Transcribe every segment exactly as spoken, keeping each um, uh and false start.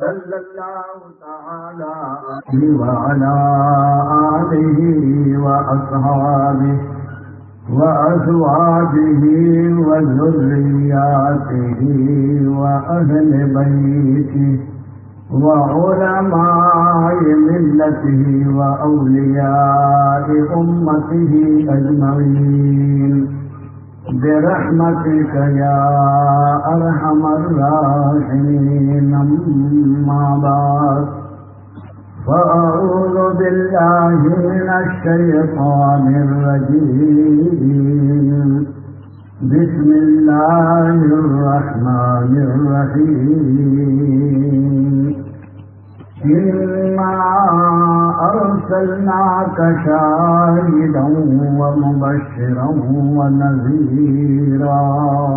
صلى الله تعالى وعلى آله وأصحابه وأزواجه وذرياته وأهل بيته وعلماء ملته وأولياء أمته أجمعين برحمتك يا أرحم الراحمين. أما بعد فأعوذ بالله من الشيطان الرجيم. بسم الله الرحمن الرحيم. إنا أرسلناك شاهدا ومبشرا ونذيرا.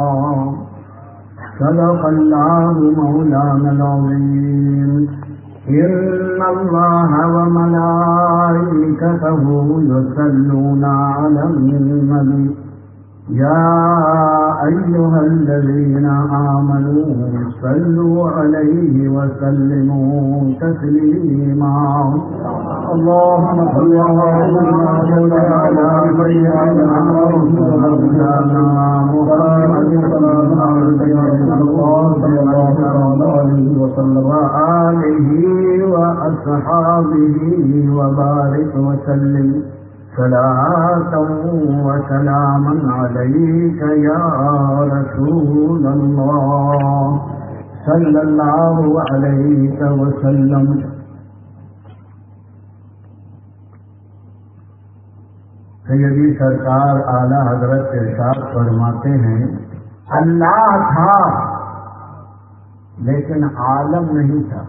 صدق الله مولانا العظيم. إن الله وملائكته يصلون على النبي يا أيها الذين آمنوا صلوا عليه وسلموا تسليما. اللهم صل على مولانا سيدنا مولانا محمد وآله وأصحابه وبارك وسلم صلاة وسلاما عليك يا رسول الله صلى الله عليه وسلم. سیدی سرکار اعلیٰ حضرت ارشاد فرماتے ہیں اللہ تھا لیکن عالم نہیں تھا.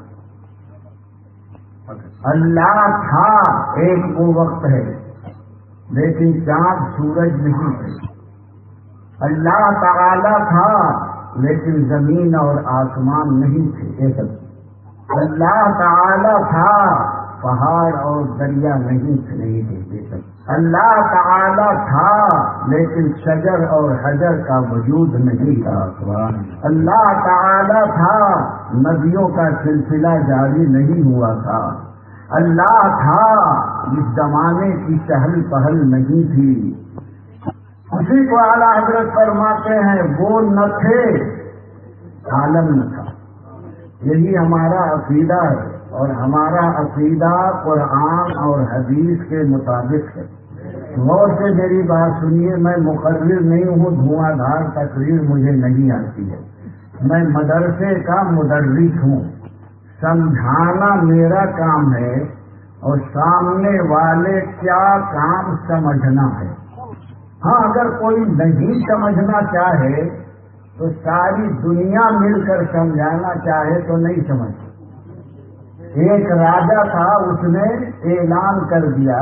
اللہ تھا ایک وہ وقت ہے لیکن چاند سورج نہیں تھے. اللہ تعالی تھا لیکن زمین اور آسمان نہیں تھے. اللہ تعالی تھا پہاڑ اور دریا نہیں تھے. اللہ تعالی تھا لیکن شجر اور حجر کا وجود نہیں تھا. اللہ تعالی تھا ندیوں کا سلسلہ جاری نہیں ہوا تھا. اللہ تھا جس زمانے کی چہل پہل نہیں تھی. اسی کو اعلیٰ حضرت فرماتے ہیں وہ نہ تھے عالم نہ تھا. یہی ہمارا عقیدہ ہے اور ہمارا عقیدہ قرآن اور حدیث کے مطابق ہے. غور سے میری بات سنیے. میں مقرر نہیں ہوں. دھواں دھار تقریر مجھے نہیں آتی ہے. میں مدرسے کا مدرس ہوں. سمجھانا میرا کام ہے اور سامنے والے کیا کام سمجھنا ہے. ہاں اگر کوئی نہیں سمجھنا چاہے تو ساری دنیا مل کر سمجھانا چاہے تو نہیں سمجھ. ایک راجا تھا, اس نے اعلان کر دیا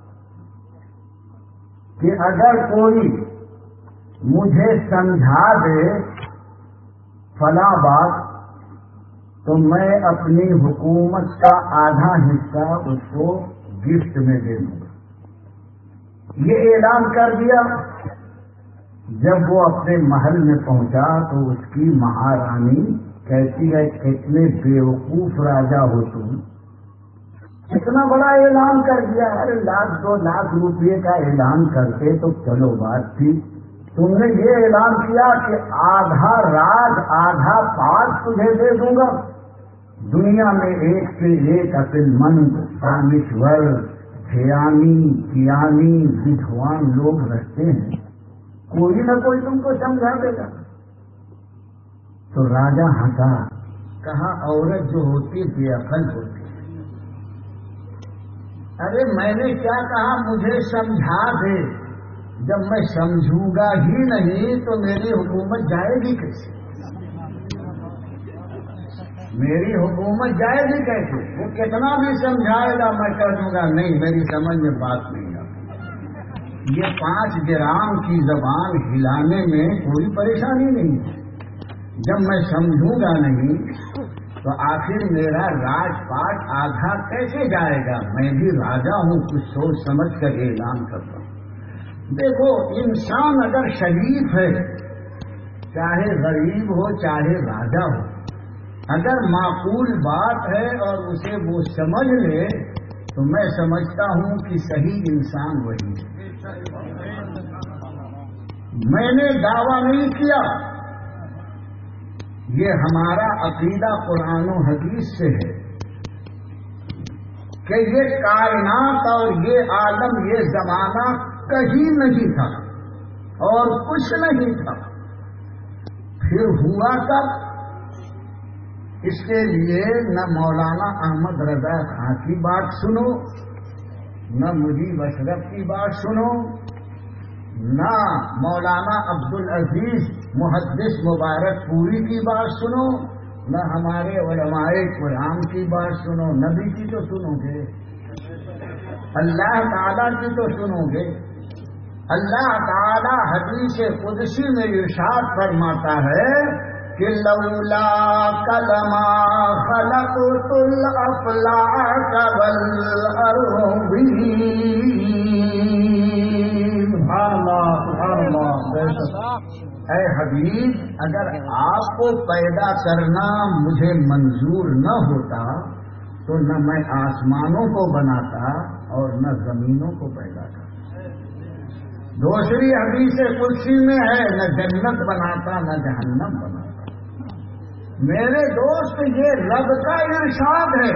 کہ اگر کوئی مجھے سمجھا دے فلاں بات تو میں اپنی حکومت کا آدھا حصہ اس کو گفٹ میں دے دوں گا. یہ اعلان کر دیا. جب وہ اپنے محل میں پہنچا تو اس کی مہارانی کہتی ہے کتنے بیوقوف راجا ہو تم, اتنا بڑا اعلان کر دیا. ارے لاکھ دو لاکھ روپے کا اعلان کرتے تو چلو بات تھی. تم نے یہ اعلان کیا کہ آدھا راج آدھا پاٹ تجھے دے دوں گا. دنیا میں ایک سے ایک عقل مند دانشور دھیانی گیانی بدھوان لوگ رہتے ہیں. کوئی نہ کوئی تم کو سمجھا دے گا. تو راجا ہنسا, کہا عورت جو ہوتی بے عقل ہوتی. ارے میں نے کیا کہا مجھے سمجھا دے. جب میں سمجھوں گا ہی نہیں تو میری حکومت جائے گی کیسے؟ میری حکومت جائے گی کیسے؟ وہ کتنا بھی سمجھائے گا میں کر دوں گا نہیں, میری سمجھ میں بات نہیں آتی. یہ پانچ گرام کی زبان ہلانے میں کوئی پریشانی نہیں ہے. جب میں سمجھوں گا نہیں تو آخر میرا راج پاٹ آدھا کیسے جائے گا؟ میں بھی راجا ہوں, کچھ سوچ سمجھ کر اعلان کرتا ہوں. دیکھو انسان اگر شریف ہے چاہے غریب ہو چاہے راجا ہو اگر معقول بات ہے اور اسے وہ سمجھ لے تو میں سمجھتا ہوں کہ صحیح انسان وہی ہے۔ میں نے دعویٰ نہیں کیا، یہ ہمارا عقیدہ قرآن و حدیث سے ہے کہ یہ کائنات اور یہ عالم یہ زمانہ کہیں نہیں تھا اور کچھ نہیں تھا، پھر ہوا کب؟ اس کے لیے نہ مولانا احمد رضا خان کی بات سنو، نہ مجیب اشرف کی بات سنو، نہ مولانا عبدالعزیز محدث مبارک پوری کی بات سنو، نہ ہمارے علماء کرام کی بات سنو۔ نبی کی تو سنو گے، اللہ تعالیٰ کی تو سنو گے۔ اللہ تعالیٰ حدیث قدسی میں ارشاد فرماتا ہے کہ لولا کلما خلقت الافلاک والارضین۔ سبحان اللہ سبحان اللہ۔ اے حبیب، اگر آپ کو پیدا کرنا مجھے منظور نہ ہوتا تو نہ میں آسمانوں کو بناتا اور نہ زمینوں کو پیدا کرتا۔ دوسری حدیث قدسی میں ہے نہ جنت بناتا نہ جہنم بناتا۔ میرے دوست، یہ رب کا ارشاد ہے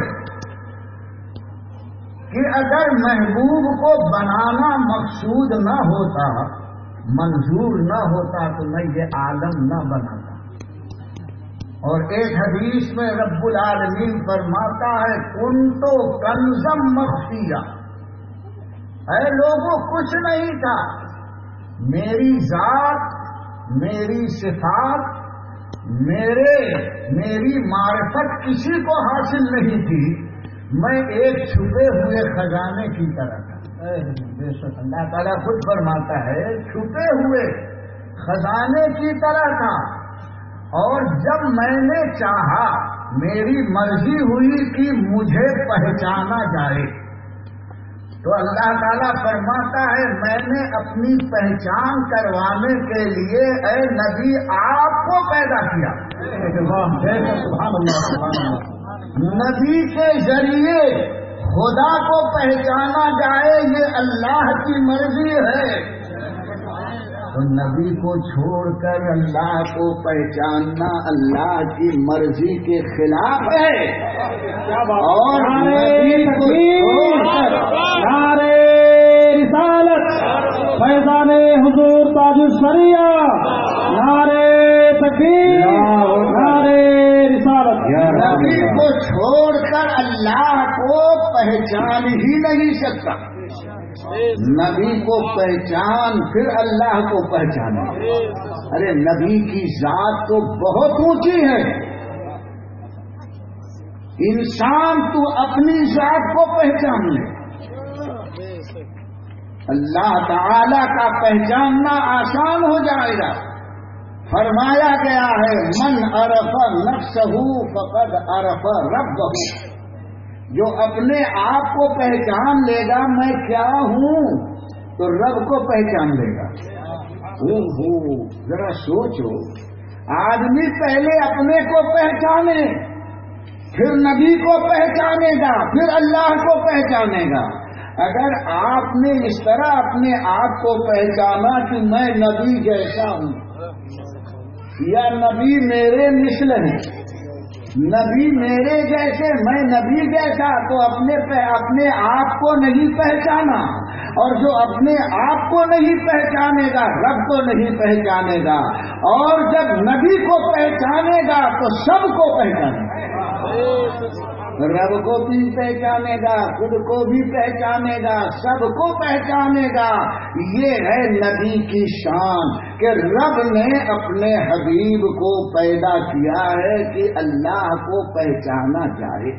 کہ اگر محبوب کو بنانا مقصود نہ ہوتا، منظور نہ ہوتا تو میں یہ عالم نہ بناتا۔ اور ایک حدیث میں رب العالمین فرماتا ہے کنتو کنزم مخفیہ، اے لوگوں کچھ نہیں تھا، میری ذات، میری صفات، میرے میری معرفت کسی کو حاصل نہیں تھی، میں ایک چھپے ہوئے خزانے کی طرح تھا۔ بے شک اللہ تعالیٰ خود فرماتا ہے چھپے ہوئے خزانے کی طرح تھا، اور جب میں نے چاہا، میری مرضی ہوئی کہ مجھے پہچانا جائے، تو اللہ تعالیٰ فرماتا ہے میں نے اپنی پہچان کروانے کے لیے اے نبی آپ کو پیدا کیا۔ نبی کے ذریعے خدا کو پہچانا جائے یہ اللہ کی مرضی ہے، تو نبی کو چھوڑ کر اللہ کو پہچاننا اللہ کی مرضی کے خلاف ہے۔ اور نبی کو چھوڑ کر نعرے رسالت فیضان حضور تاج الشریعہ، نعرے تکبیر، نعرے رسالت۔ نبی کو چھوڑ کر اللہ کو پہچان ہی نہیں سکتا۔ نبی کو پہچان پھر اللہ کو پہچانا۔ ارے نبی کی ذات تو بہت اونچی ہے، انسان تو اپنی ذات کو پہچان لے، اللہ تعالی کا پہچاننا آسان ہو جائے گا۔ فرمایا گیا ہے من عرف نفسہ فقد عرف ربہ، جو اپنے آپ کو پہچان لے گا میں کیا ہوں تو رب کو پہچان لے گا۔ اوہو ذرا سوچو، آدمی پہلے اپنے کو پہچانے، پھر نبی کو پہچانے گا، پھر اللہ کو پہچانے گا۔ اگر آپ نے اس طرح اپنے آپ کو پہچانا کہ میں نبی جیسا ہوں یا نبی میرے مثل ہیں، نبی میرے جیسے میں نبی جیسا، تو اپنے اپنے آپ کو نہیں پہچانا، اور جو اپنے آپ کو نہیں پہچانے گا رب کو نہیں پہچانے گا، اور جب نبی کو پہچانے گا تو سب کو پہچانے گا، رب کو بھی پہچانے گا، خود کو بھی پہچانے گا، سب کو پہچانے گا۔ یہ ہے نبی کی شان کہ رب نے اپنے حبیب کو پیدا کیا ہے کہ اللہ کو پہچانا جائے۔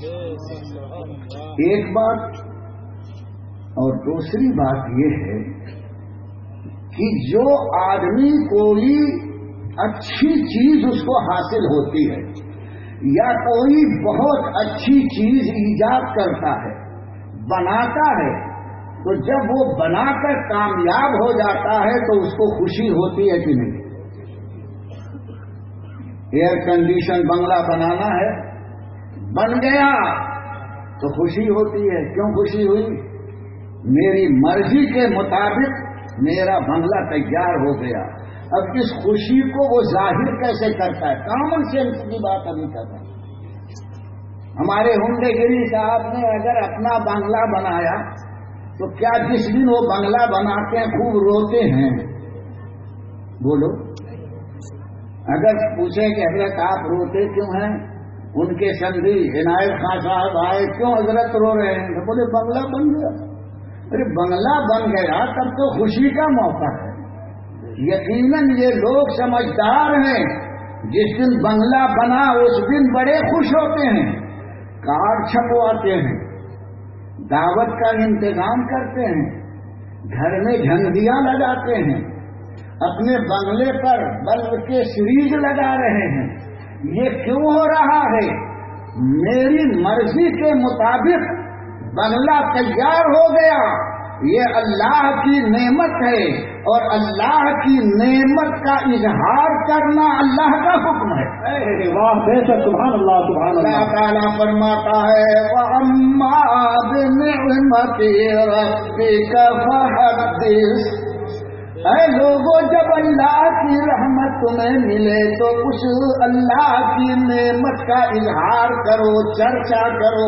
ایک بات، اور دوسری بات یہ ہے کہ جو آدمی کوئی اچھی چیز اس کو حاصل ہوتی ہے یا کوئی بہت اچھی چیز ایجاد کرتا ہے، بناتا ہے، تو جب وہ بنا کر کامیاب ہو جاتا ہے تو اس کو خوشی ہوتی ہے کہ نہیں؟ एयर कंडीशन बंगला बनाना है, बन गया तो खुशी होती है। क्यों खुशी हुई? मेरी मर्जी के मुताबिक मेरा बंगला तैयार हो गया। अब इस खुशी को वो जाहिर कैसे करता है? कॉमन सेंस की बात अभी कर रहा है। हमारे हुंडेगिरी साहब ने अगर अपना बंगला बनाया तो क्या जिस दिन वो बंगला बनाते हैं खूब रोते हैं? बोलो, अगर पूछे कि हजरत आप रोते क्यों हैं? उनके संधी इनायत खान साहब आए, क्यों हजरत रो रहे हैं? तो बोले बंगला बन गया। अरे बंगला बन गया तब तो खुशी का मौका है। यकीनन ये लोग समझदार हैं। जिस दिन बंगला बना उस दिन बड़े खुश होते हैं, कार्ड छपवाते हैं, दावत का इंतजाम करते हैं, घर में झंडियां लगाते हैं, अपने बंगले पर बल्ब के सीरीज लगा रहे हैं। ये क्यों हो रहा है? मेरी मर्जी के मुताबिक बंगला तैयार हो गया। ये अल्लाह की नेमत है और अल्लाह की नेमत का इजहार करना अल्लाह का हुक्म है। वाह, बेशक, सुभान अल्लाह, सुभान अल्लाह। अल्लाह ताला फरमाता है वअम्मा बिनिअमति रब्बिका फहद्दिस। ऐ लोगों, जब अल्लाह की रहमत तुम्हें मिले तो उस अल्लाह की नेमत का इजहार करो, चर्चा करो।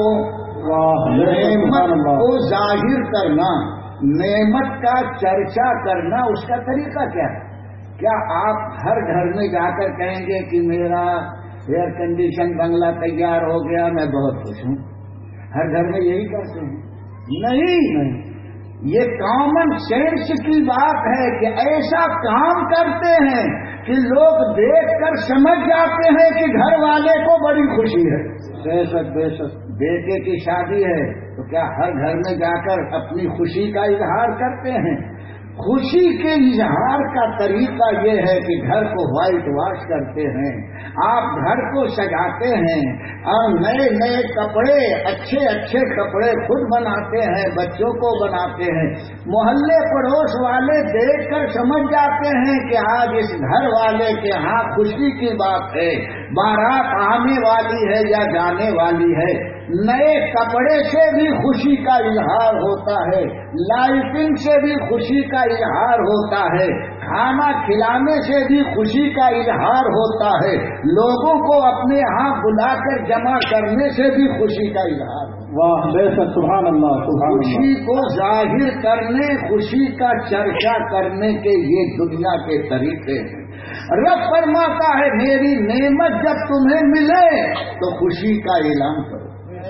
नेमत को जाहिर करना, नेमत का चर्चा करना, उसका तरीका क्या है? क्या आप हर घर में जाकर कहेंगे कि मेरा एयर कंडीशन बंगला तैयार हो गया, मैं बहुत खुश हूँ? हर घर में यही करते हैं? नहीं, नहीं। ये कॉमन सेंस की बात है कि ऐसा काम करते हैं कि लोग देखकर समझ जाते हैं कि घर वाले को बड़ी खुशी है। बेशक, बेशक। बेटे की शादी है तो क्या हर घर में जाकर अपनी खुशी का इजहार करते हैं? खुशी के इजहार का तरीका ये है कि घर को व्हाइट वॉश करते हैं, आप घर को सजाते हैं और नए नए कपड़े, अच्छे अच्छे कपड़े खुद बनाते हैं, बच्चों को बनाते हैं। मोहल्ले पड़ोस वाले देखकर समझ जाते हैं कि आज इस घर वाले के यहाँ खुशी की बात है, बारात आने वाली है या जाने वाली है। नए कपड़े से भी खुशी का इजहार होता है, लाइटिंग से भी खुशी का इजहार होता है, खाना खिलाने से भी खुशी का इजहार होता है, लोगों को अपने यहाँ बुलाकर जमा करने से भी खुशी का इजहार। वाह, बेशक, सुभान अल्लाह, सुभान अल्लाह। खुशी को जाहिर करने, खुशी का चर्चा करने के ये दुनिया के तरीके हैं। रब फरमाता है मेरी नेमत जब तुम्हें मिले तो खुशी का ऐलान करो।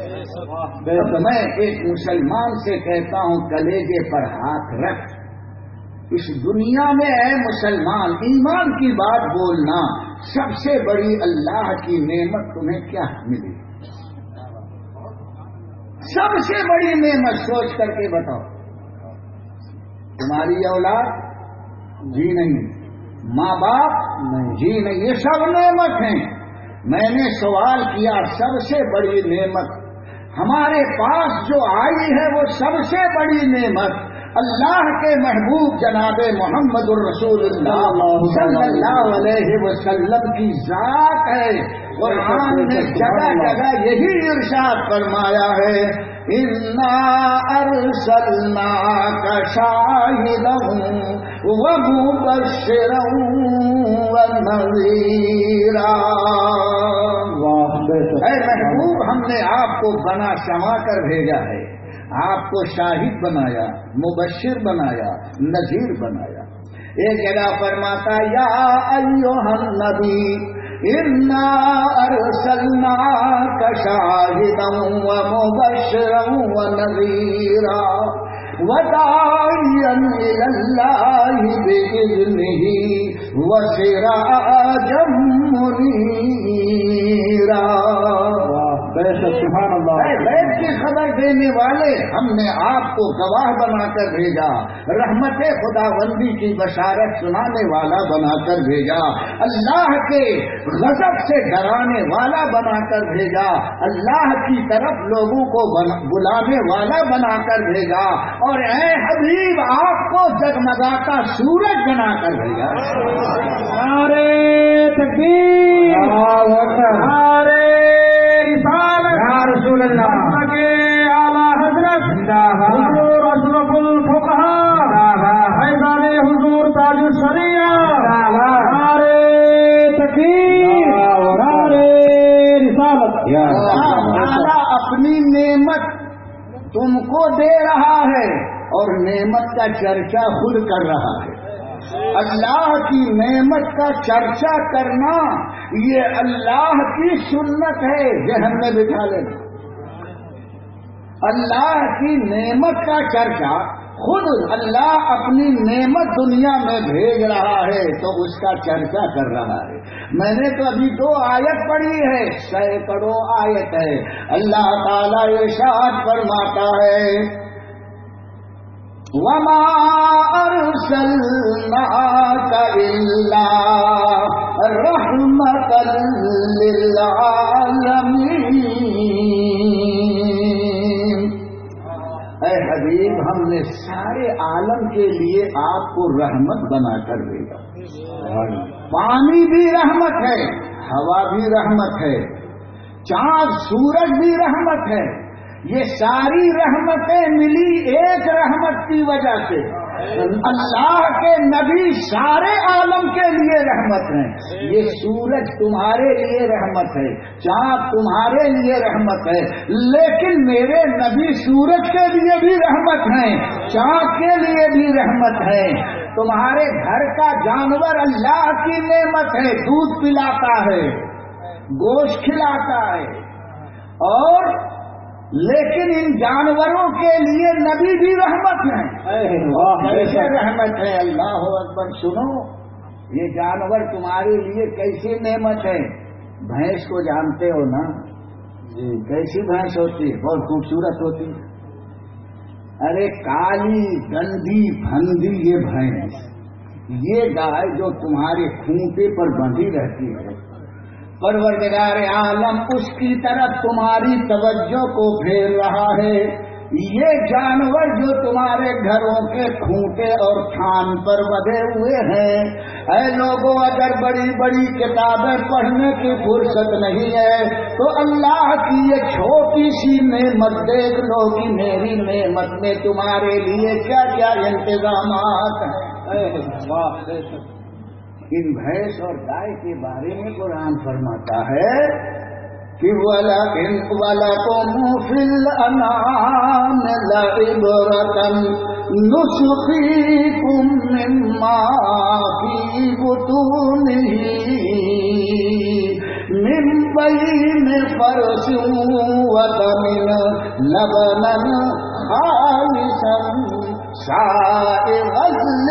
तो मैं एक मुसलमान से कहता हूँ, कलेजे पर हाथ रख, इस दुनिया में है मुसलमान, ईमान की बात बोलना। सबसे बड़ी अल्लाह की नेमत तुम्हें क्या मिली? सबसे बड़ी नेमत सोच करके बताओ। तुम्हारी औलाद? जी नहीं। माँ बाप? नहीं। जी नहीं। ये सब नेमत हैं। मैंने सवाल किया, सबसे बड़ी नेमत हमारे पास जो आई है वो सबसे बड़ी नेमत अल्लाह के महबूब जनाबे मोहम्मदुर रसूलुल्लाह सल्लल्लाहु अलैहि वसल्लम की जात है। कुरान ने जगह जगह यही इरशाद फरमाया है, इन्ना अरसलनाका शाहिदन व मुबश्शिरन व नज़ीरा। ऐ महबूब, हमने आपको बना शमा कर भेजा है, आपको शाहिद बनाया, मुबश्शिर बनाया, नज़ीर बनाया। एक जगह फरमाता या अय्युहन नबी इन्ना अरसलनाका शाहिदन व मुबश्शिरन व नज़ीरा व दाइयन इलल्लाहि बिइज़्निही व सिराजम मुनीरा। بے شک سبحان اللہ غیب کی خبر دینے والے ہم نے آپ کو گواہ بنا کر بھیجا، رحمت خداوندی کی بشارت سنانے والا بنا کر بھیجا، اللہ کے غضب سے ڈرانے والا بنا کر بھیجا، اللہ کی طرف لوگوں کو بلانے والا بنا کر بھیجا، اور اے حبیب آپ کو جگمگاتا سورج بنا کر بھیجا۔ نعرہ تکبیر، نعرہ رسالت، یا رسول اللہ، اعلیٰ حضرت حضور اشرف الفقہاء فیضان حضور تاج الشریعہ، نعرہ تکبیر، نعرہ رسالت۔ اللہ اپنی نعمت تم کو دے رہا ہے اور نعمت کا چرچا خود کر رہا ہے۔ اللہ کی نعمت کا چرچا کرنا یہ اللہ کی سنت ہے، ذہن میں بٹھا لینا۔ اللہ کی نعمت کا چرچا خود اللہ اپنی نعمت دنیا میں بھیج رہا ہے تو اس کا چرچا کر رہا ہے۔ میں نے تو ابھی دو آیت پڑھی ہے، سینکڑوں آیت ہے۔ اللہ تعالیٰ ارشاد فرماتا ہے وَمَا أَرْسَلْنَاكَ إِلَّا رَحْمَةً لِّلْعَالَمِينَ۔ اے حبیب ہم نے سارے عالم کے لیے آپ کو رحمت بنا کر بھیجا۔ پانی بھی رحمت ہے، ہوا بھی رحمت ہے، چاند سورج بھی رحمت ہے۔ یہ ساری رحمتیں ملی ایک رحمت کی وجہ سے۔ اللہ کے نبی سارے عالم کے لیے رحمت ہیں۔ یہ سورج تمہارے لیے رحمت ہے، چاند تمہارے لیے رحمت ہے، لیکن میرے نبی سورج کے لیے بھی رحمت ہیں، چاند کے لیے بھی رحمت ہے۔ تمہارے گھر کا جانور اللہ کی نعمت ہے، دودھ پلاتا ہے، گوشت کھلاتا ہے، اور لیکن ان جانوروں کے لیے نبی بھی رحمت ہے۔ کیسے رحمت ہے؟ اللہ اکبر۔ سنو، یہ جانور تمہارے لیے کیسی نعمت ہے؟ بھینس کو جانتے ہو نا؟ جی۔ کیسی بھینس ہوتی ہے؟ بہت خوبصورت ہوتی ہے۔ ارے کالی گندی پھندی یہ بھینس، یہ گائے جو تمہارے کھوٹے پر بندھی رہتی ہے، پروردگار عالم اس کی طرف تمہاری توجہ کو پھیر رہا ہے۔ یہ جانور جو تمہارے گھروں کے کھوٹے اور تھان پر بدے ہوئے ہیں، اے لوگوں اگر بڑی بڑی کتابیں پڑھنے کی فرصت نہیں ہے تو اللہ کی یہ چھوٹی سی نعمت دیکھ لو کہ میری نعمت میں تمہارے لیے کیا کیا انتظامات ہیں۔ ان بھینس اور گائے کے بارے میں قرآن فرماتا ہے کہ وَلَكِنْ وَلَكُمْ فِي الْأَنْعَامِ لَعِبْرَةً نُسْقِيكُم مِّمَّا فِي بُطُونِهِ مِن بَيْنِ فَرْثٍ وَدَمٍ لَبَنًا خَالِصًا سائغاً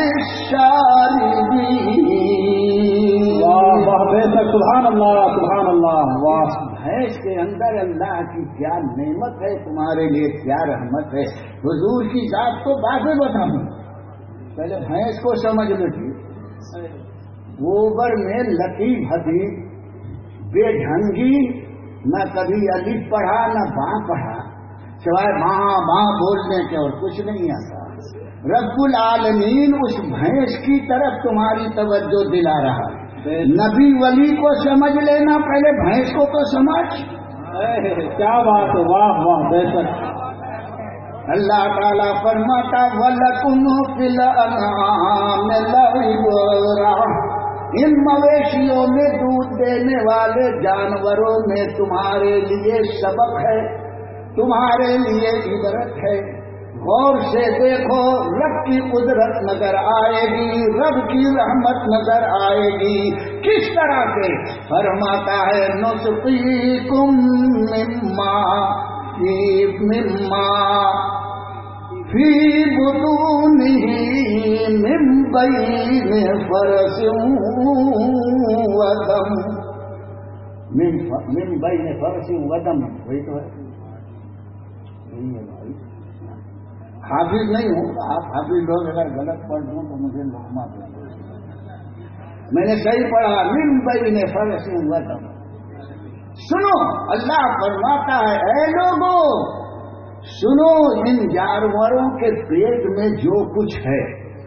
للشاربین۔ واہ بے شک سبحان اللہ سبحان اللہ۔ واہ، بھینس کے اندر اللہ کی کیا نعمت ہے، تمہارے لیے کیا رحمت ہے۔ حضور کی ذات تو بعد میں بتاؤں، پہلے بھینس کو سمجھ لیجیے۔ گوبر میں لتی بھتی بے ڈھنگی، نہ کبھی الف پڑھا نہ باں پڑھا، سوائے ماں ماں بولنے کے اور کچھ نہیں آتا۔ رب العالمین اس بھینس کی طرف تمہاری توجہ دلا رہا ہے۔ نبی ولی کو سمجھ لینا، پہلے بھینس کو تو سمجھ۔ کیا بات ہے، واہ واہ بے شک۔ اللہ تعالیٰ فرماتا وَلَكُمْ فِي الْأَنْعَامِ لَعِبْرَةً، ان مویشیوں میں دودھ دینے والے جانوروں میں تمہارے لیے سبق ہے، تمہارے لیے عبرت ہے۔ غور سے دیکھو، رب کی قدرت نظر آئے گی، رب کی رحمت نظر آئے گی۔ کس طرح سے؟ فرماتا ہے نُسْقِيكُم مِّمَّا فِي مِّمَّا فِي بُطُونِهِ مِن بَيْنِ فَرْثٍ وَدَمٍ من بین فرش ودم، وہی تو ہے، یہی ہے بھائی. حافظ نہیں ہوں، آپ حافظ لوگ اگر غلط پڑھ دوں تو مجھے لقمہ دیں. میں نے صحیح پڑھا، من بین فرش ودم. سنو، اللہ فرماتا ہے اے لوگوں سنو، ان جانوروں کے پیٹ میں جو کچھ ہے.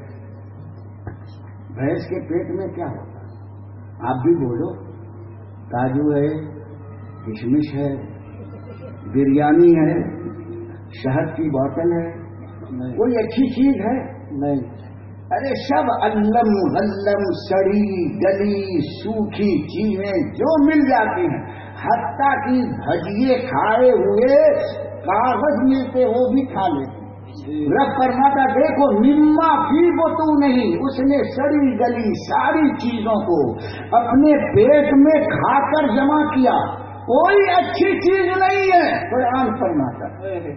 بھینس کے پیٹ میں کیا ہوتا ہے؟ آپ بھی بولو. کاجو ہے، کشمش ہے، بریانی ہے، شہد کی بوتل ہے، کوئی اچھی چیز ہے؟ نہیں. ارے سب علم غلم سڑی گلی سوکھی چیزیں جو مل جاتی ہیں، حتیٰ کہ بھجیے کھائے ہوئے کاغذ ملتے وہ بھی کھا لیتے. رب فرماتا دیکھو مما بھی وہ تو نہیں، اس نے سڑی گلی ساری چیزوں کو اپنے پیٹ میں کھا کر جمع کیا. کوئی اچھی چیز نہیں ہے. قرآن فرماتا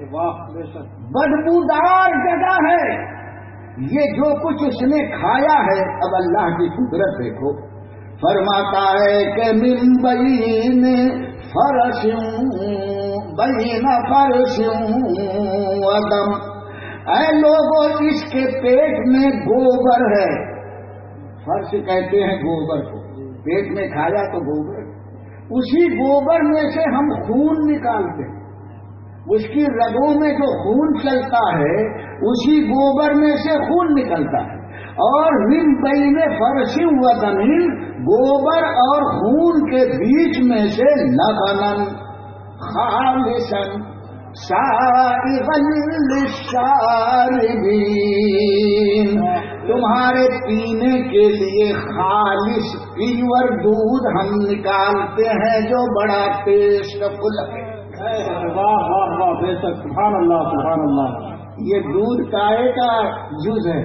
بدبودار جگہ ہے یہ جو کچھ اس نے کھایا ہے. اب اللہ کی قدرت دیکھو، فرماتا ہے کہ من بین فرش بین فرش ودم. اے لوگوں اس کے پیٹ میں گوبر ہے. فرش کہتے ہیں گوبر کو، پیٹ میں کھایا تو گوبر. اسی گوبر میں سے ہم خون نکالتے ہیں. اس کی رگوں میں جو خون چلتا ہے اسی گوبر میں سے خون نکلتا ہے. اور من بین فرش ودم، گوبر اور خون کے بیچ میں سے لبنن خالصا سائغا للشاربین، تمہارے پینے کے لیے خالص پیور دودھ ہم نکالتے ہیں جو بڑا ٹیسٹ فل ہے. واہ واہ واہ، بے شک، سبحان اللہ سبحان اللہ. یہ دودھ کائے کا جز ہے؟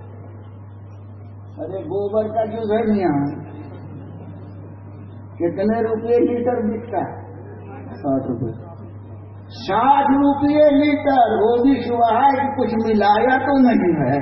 ارے گوبر کا جز ہے میاں. کتنے روپے لیٹر بکتا ہے؟ ساٹھ روپے. ساٹھ روپے لیٹر، وہ بھی شبہ ہے کہ کچھ ملایا تو نہیں ہے.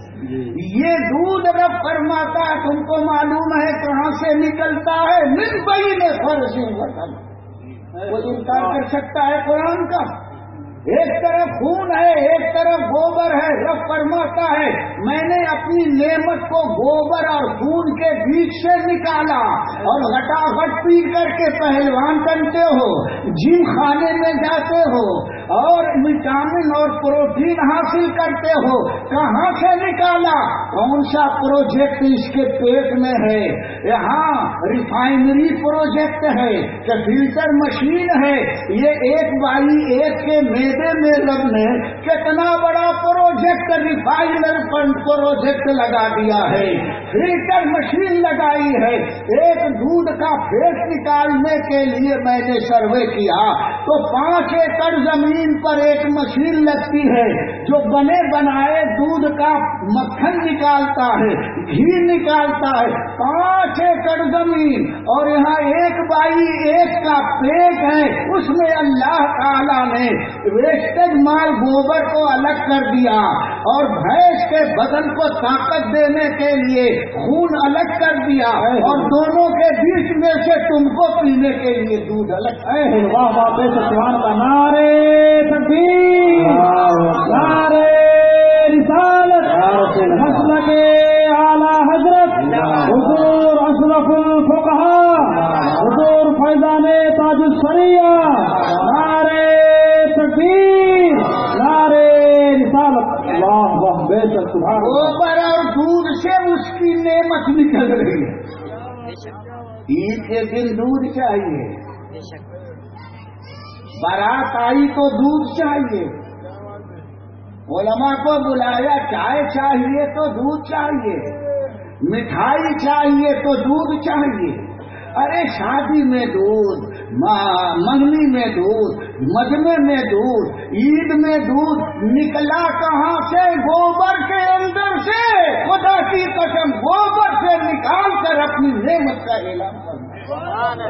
یہ دودھ رب فرماتا ہے تم کو معلوم ہے کہاں سے نکلتا ہے؟ من بین فرش ودم. وہ انکار کر سکتا ہے قرآن کا؟ ایک طرف خون ہے ایک طرف گوبر ہے. رب فرماتا ہے میں نے اپنی نعمت کو گوبر اور خون کے بیچ سے نکالا. اور غٹا غٹ پی کر کے پہلوان بنتے ہو، جم خانے میں جاتے ہو اور وٹامن اور پروٹین حاصل کرتے ہو. کہاں سے نکالا؟ کون سا پروجیکٹ اس کے پیٹ میں ہے؟ یہاں ریفائنری پروجیکٹ ہے کہ فلٹر مشین ہے. یہ ایک بائی ایک کے میدے میں رب نے کتنا بڑا پروجیکٹ ریفائنر پروجیکٹ لگا دیا ہے، فلٹر مشین لگائی ہے. ایک دودھ کا پھیٹ نکالنے کے لیے میں نے سروے کیا تو پانچ ایکڑ زمین پر ایک مشین لگتی ہے جو بنے بنائے دودھ کا مکھن نکالتا ہے، گھی نکالتا ہے. پانچ ایکڑ زمین اور یہاں ایک بائی ایک کا پیٹ ہے. اس میں اللہ تعالی نے ویسٹیج مال گوبر کو الگ کر دیا اور بھینس کے بدن کو طاقت دینے کے لیے خون الگ کر دیا اور دونوں کے بیچ میں سے تم کو پینے کے لیے دودھ الگ. واہ واہ، بے شک، سبحان اللہ. نعرے تکبیر، نعرے رسالت، مسلک اعلی حضرت حضور اشرف الفقہاء حضور فیضان تاج الشریعہ. نعرے تکبیر، نعرے رسالت. واہ واہ، بے شک، سبحان اللہ. گوبر اور دودھ سے اس کی نعمت نکل رہی ہے. عید کے دن دودھ چاہیے، بارات آئی تو دودھ چاہیے، علماء کو بلایا چائے چاہیے تو دودھ چاہیے، مٹھائی چاہیے تو دودھ چاہیے. ارے شادی میں دودھ، منگنی میں دودھ، مجمع میں دودھ، عید میں دودھ نکلا کہاں سے؟ گوبر کے اندر سے. خدا کی قسم گوبر سے نکال کر اپنی نعمت کا اعلان کرنا.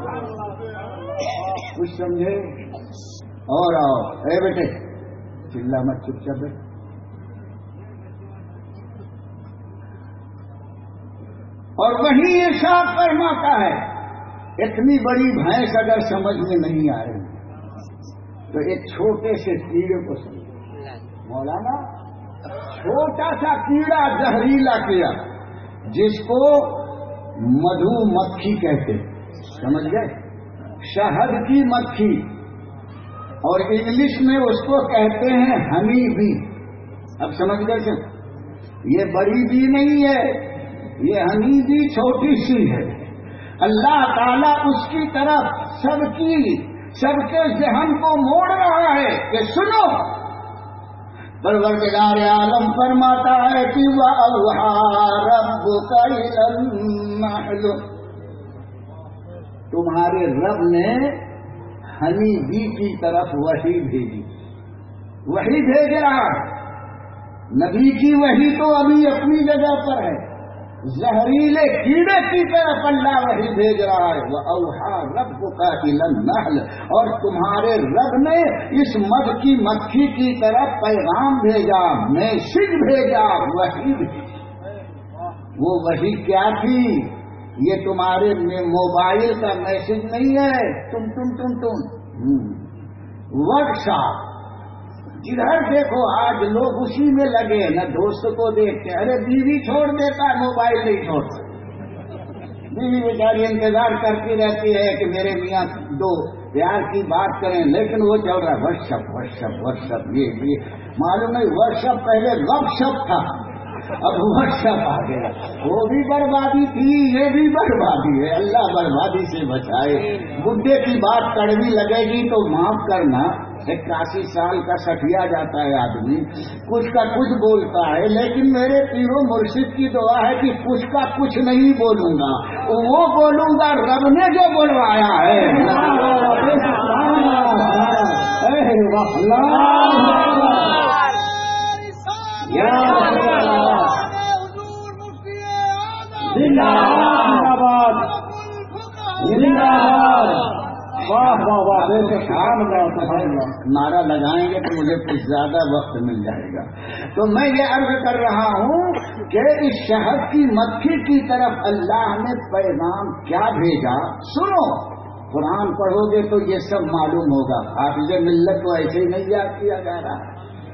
کچھ سمجھے؟ اور آؤ اے بیٹے چلا مت، چپ چپ. اور وہی ارشاد فرماتا ہے इतनी बड़ी भैंस अगर समझ में नहीं आए तो एक छोटे से कीड़े को समझ। मौलाना, छोटा सा कीड़ा, जहरीला कीड़ा जिसको मधुमक्खी कहते, समझ गए, शहद की मक्खी, और इंग्लिश में उसको कहते हैं हनी बी। अब समझ गए, ये बड़ी बी नहीं है, ये हनी बी छोटी सी है। अल्लाह ताला उसकी तरफ सबकी सबके ज़हन को मोड़ रहा है कि सुनो, परवरदिगार आलम फरमाता है कि वअौहा रब्बुका इलन नहल, तुम्हारे रब ने हनी बी की तरफ वही भेजी। वही भेज रहा है, नबी की वही तो अभी अपनी जगह पर है, जहरीले कीड़े की तरफ अल्लाह वही भेज रहा है। वअौहा रब्बुका इलन नहल, और तुम्हारे रब ने इस मध की मक्खी की तरफ पैगाम भेजा, मैसेज भेजा, वही भेजी। वो वही क्या थी? ये तुम्हारे मोबाइल का मैसेज नहीं है, तुम तुम तुम तुम वर्कशॉप, जिधर देखो आज लोग उसी में लगे, न दोस्त को देखते, अरे बीवी छोड़ देता है, मोबाइल नहीं छोड़ता। बीवी बेचारी इंतजार करती रहती है कि मेरे मियाँ दो प्यार की बात करें, लेकिन वो चल रहा है व्हाट्सएप व्हाट्सएप व्हाट्सएप। ये ये मालूम नहीं, व्हाट्सएप पहले व्हाट्सएप था, अब व्हाट्सएप आ गया। वो भी बर्बादी थी, ये भी बर्बादी है। अल्लाह बर्बादी से बचाए। बुड्ढे की बात कड़वी लगेगी तो माफ करना, इक्यासी साल का सठिया जाता है आदमी, कुछ का कुछ बोलता है, लेकिन मेरे पीरो मुर्शिद की दुआ है कि कुछ का कुछ नहीं बोलूंगा, वो बोलूंगा रब ने जो बोलवाया है। जिंदाबाद जिंदाबाद, वाह वाह वाह, नारा लगाएंगे तो मुझे कुछ ज्यादा वक्त मिल जाएगा। तो मैं ये अर्ज कर रहा हूँ कि इस शहद की मक्खी की तरफ अल्लाह ने पैगाम क्या भेजा। सुनो, कुरान पढ़ोगे तो ये सब मालूम होगा। हाफिज़े मिल्लत को ऐसे ही नहीं याद किया जा रहा।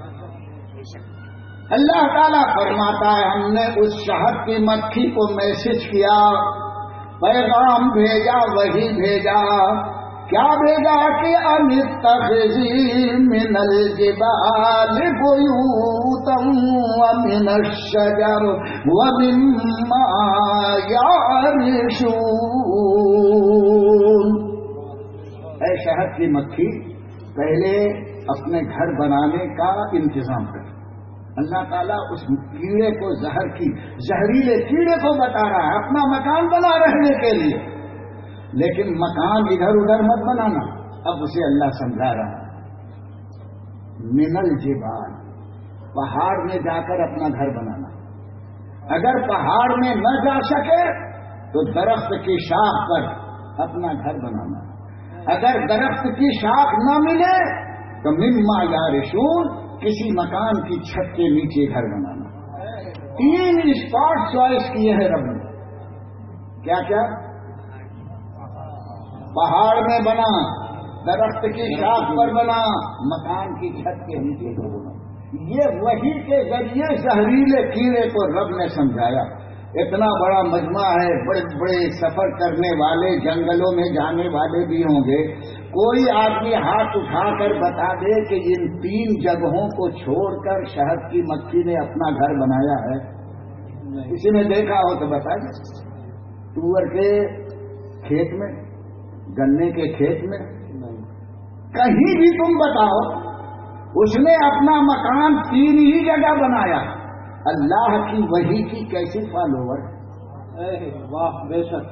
अल्लाह ताला फरमाता है, हमने उस शहद की मक्खी को मैसेज किया, पैगाम भेजा, वही भेजा। क्या भेजा कि अनित्तखिज़ी मिनल जिबाल बुयूतन व मिनश शजर व मिम्मा यारिशून। ऐ शहद की मक्खी, पहले अपने घर बनाने का इंतजाम कर। अल्लाह ताला उस कीड़े को, जहर की जहरीले कीड़े को बता रहा है अपना मकान बना रहने के लिए, लेकिन मकान इधर उधर मत बनाना। अब उसे अल्लाह समझा रहा है, मिनल जिबाल, पहाड़ में जाकर अपना घर बनाना। अगर पहाड़ में न जा सके तो दरख्त की शाख पर अपना घर बनाना। अगर दरख्त की शाख न मिले तो मिम्मा यारिशून, किसी मकान की छत के नीचे घर बनाना। तीन स्पॉट चॉइस किए हैं रब ने। क्या क्या? पहाड़ में बना, दरख्त की शाख पर बना, मकान की छत के नीचे घर बना। ये वही के जरिए जहरीले कीड़े को रब ने समझाया। इतना बड़ा मजमा है, बड़े बड़े सफर करने वाले, जंगलों में जाने वाले भी होंगे। कोई आदमी हाथ उठाकर बता दे कि इन तीन जगहों को छोड़कर शहद की मक्खी ने अपना घर बनाया है? किसी ने देखा हो तो बताइए। तुअर के खेत में, गन्ने के खेत में, कहीं भी तुम बताओ, उसने अपना मकान तीन ही जगह बनाया। अल्लाह की वही की कैसी फॉलोवर? वाह, बेशक।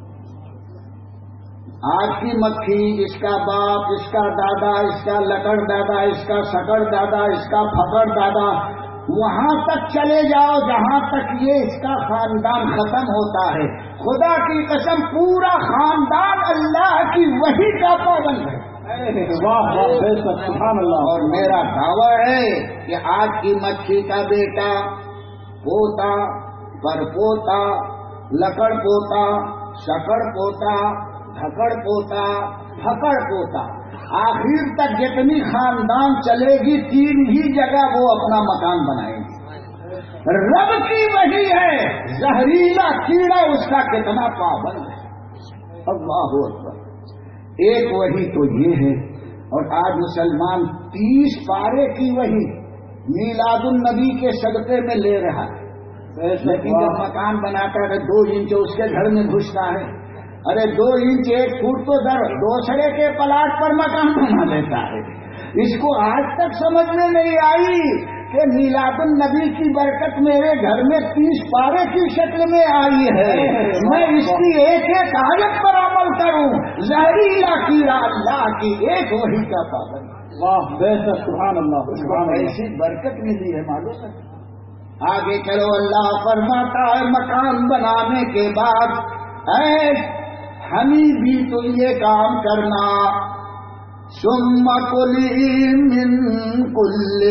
आज की मक्खी, इसका बाप, इसका दादा, इसका लकड़ दादा, इसका सकड़ दादा, इसका फकड़ दादा, वहां तक चले जाओ जहां तक ये इसका खानदान खत्म होता है। खुदा की कसम, पूरा खानदान अल्लाह की वही का पाबंद है। वाह वाह, बेशक, सुभान अल्लाह। और मेरा दावा है कि आज की मक्खी का बेटा, पोता, परपोता, लकड़ पोता, शकड़ पोता, धकड़ पोता फकड़ पोता, आखिर तक जितनी खानदान चलेगी तीन ही जगह वो अपना मकान बनाएंगे। रब की वही है, जहरीला कीड़ा उसका कितना पाबंद है। अल्लाहु अकबर। एक वही तो ये है, और आज मुसलमान तीस पारे की वही मीलादुन नबी के सदक़े में ले रहा है, लेकिन जब मकान बनाता है दो इंच उसके घर में घुसता है। अरे दो इंच एक फुट तो दर दूसरे के प्लाट पर मकान बना लेता है। इसको आज तक समझ में नहीं आई कि मीलादुन नबी की बरकत मेरे घर में तीस पारे की शक्ल में आई है, मैं इसकी एक एक आयत पर अमल करूं। जहरीला कीड़ा अल्लाह की एक वही का पाबंद। वाह बेशक, सुभान अल्लाह, सुभान अल्लाह। ऐसी बरकत मिली है मालूम है। आगे चलो, अल्लाह फरमाता है मकान बनाने के बाद ऐ हमी भी तो ये काम करना, सुम्मा कुली मिन कुल्लि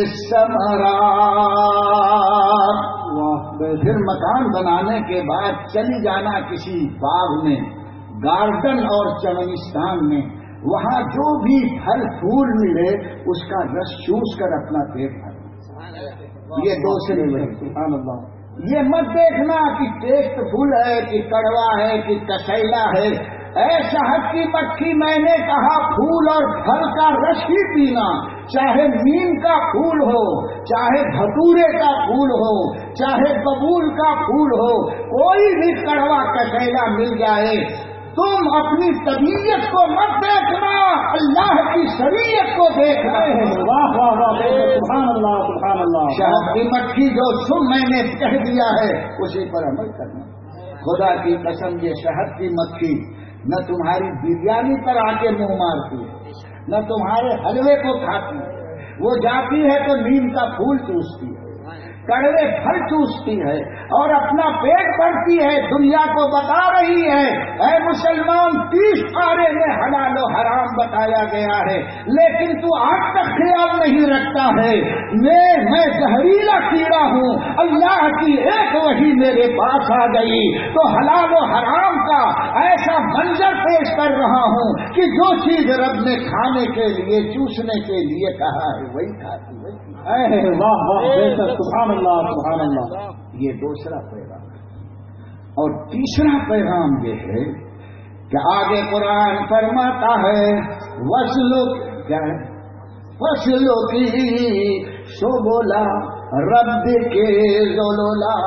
समरात। फिर मकान बनाने के बाद चली जाना किसी बाग में, गार्डन और चमनिस्तान में, वहाँ जो भी फल फूल मिले उसका रस चूस कर अपना पेट भर। ये दूसरी वजह। ये मत देखना कि टेस्ट फुल है कि कड़वा है कि कसैला है। ऐ शहद की मक्खी, मैंने कहा फूल और फल का रस ही पीना, चाहे नीम का फूल हो, चाहे धतूरे का फूल हो, चाहे बबूल का फूल हो, कोई भी कड़वा कसैला मिल जाए, तुम अपनी तबीयत को मत देखना, अल्लाह की शरीयत को देखना। वाह वाह वाह, सुभान अल्लाह, सुभान अल्लाह। शहद की मक्खी जो तुम मैंने कह दिया है उसी पर अमल करना। खुदा की कसम, ये शहद की मक्खी न तुम्हारी बिरयानी पर आके मुंह मारती है, न तुम्हारे हलवे को खाती है। वो जाती है तो नीम का फूल चूसती है, कड़वे फल चूसती है और अपना पेट भरती है। दुनिया को बता रही है, ऐ मुसलमान, तीस पारे में हलाल और हराम बताया गया है, लेकिन तू आज तक ख्याल नहीं रखता है मैं मैं जहरीला कीड़ा हूँ। अल्लाह की एक वही मेरे पास आ गई तो हलाल और हराम का ऐसा मंजर पेश कर रहा हूँ कि जो चीज रब ने खाने के लिए, चूसने के लिए कहा है वही खाती, वही। वाह वाह बेशक, सुभान अल्लाह, सुभान अल्लाह। ये दूसरा पैगाम है। और तीसरा पैगाम ये है कि आगे कुरान फरमाता है वसलु क्या है, वसलु की शोबोला रब के जोलोला।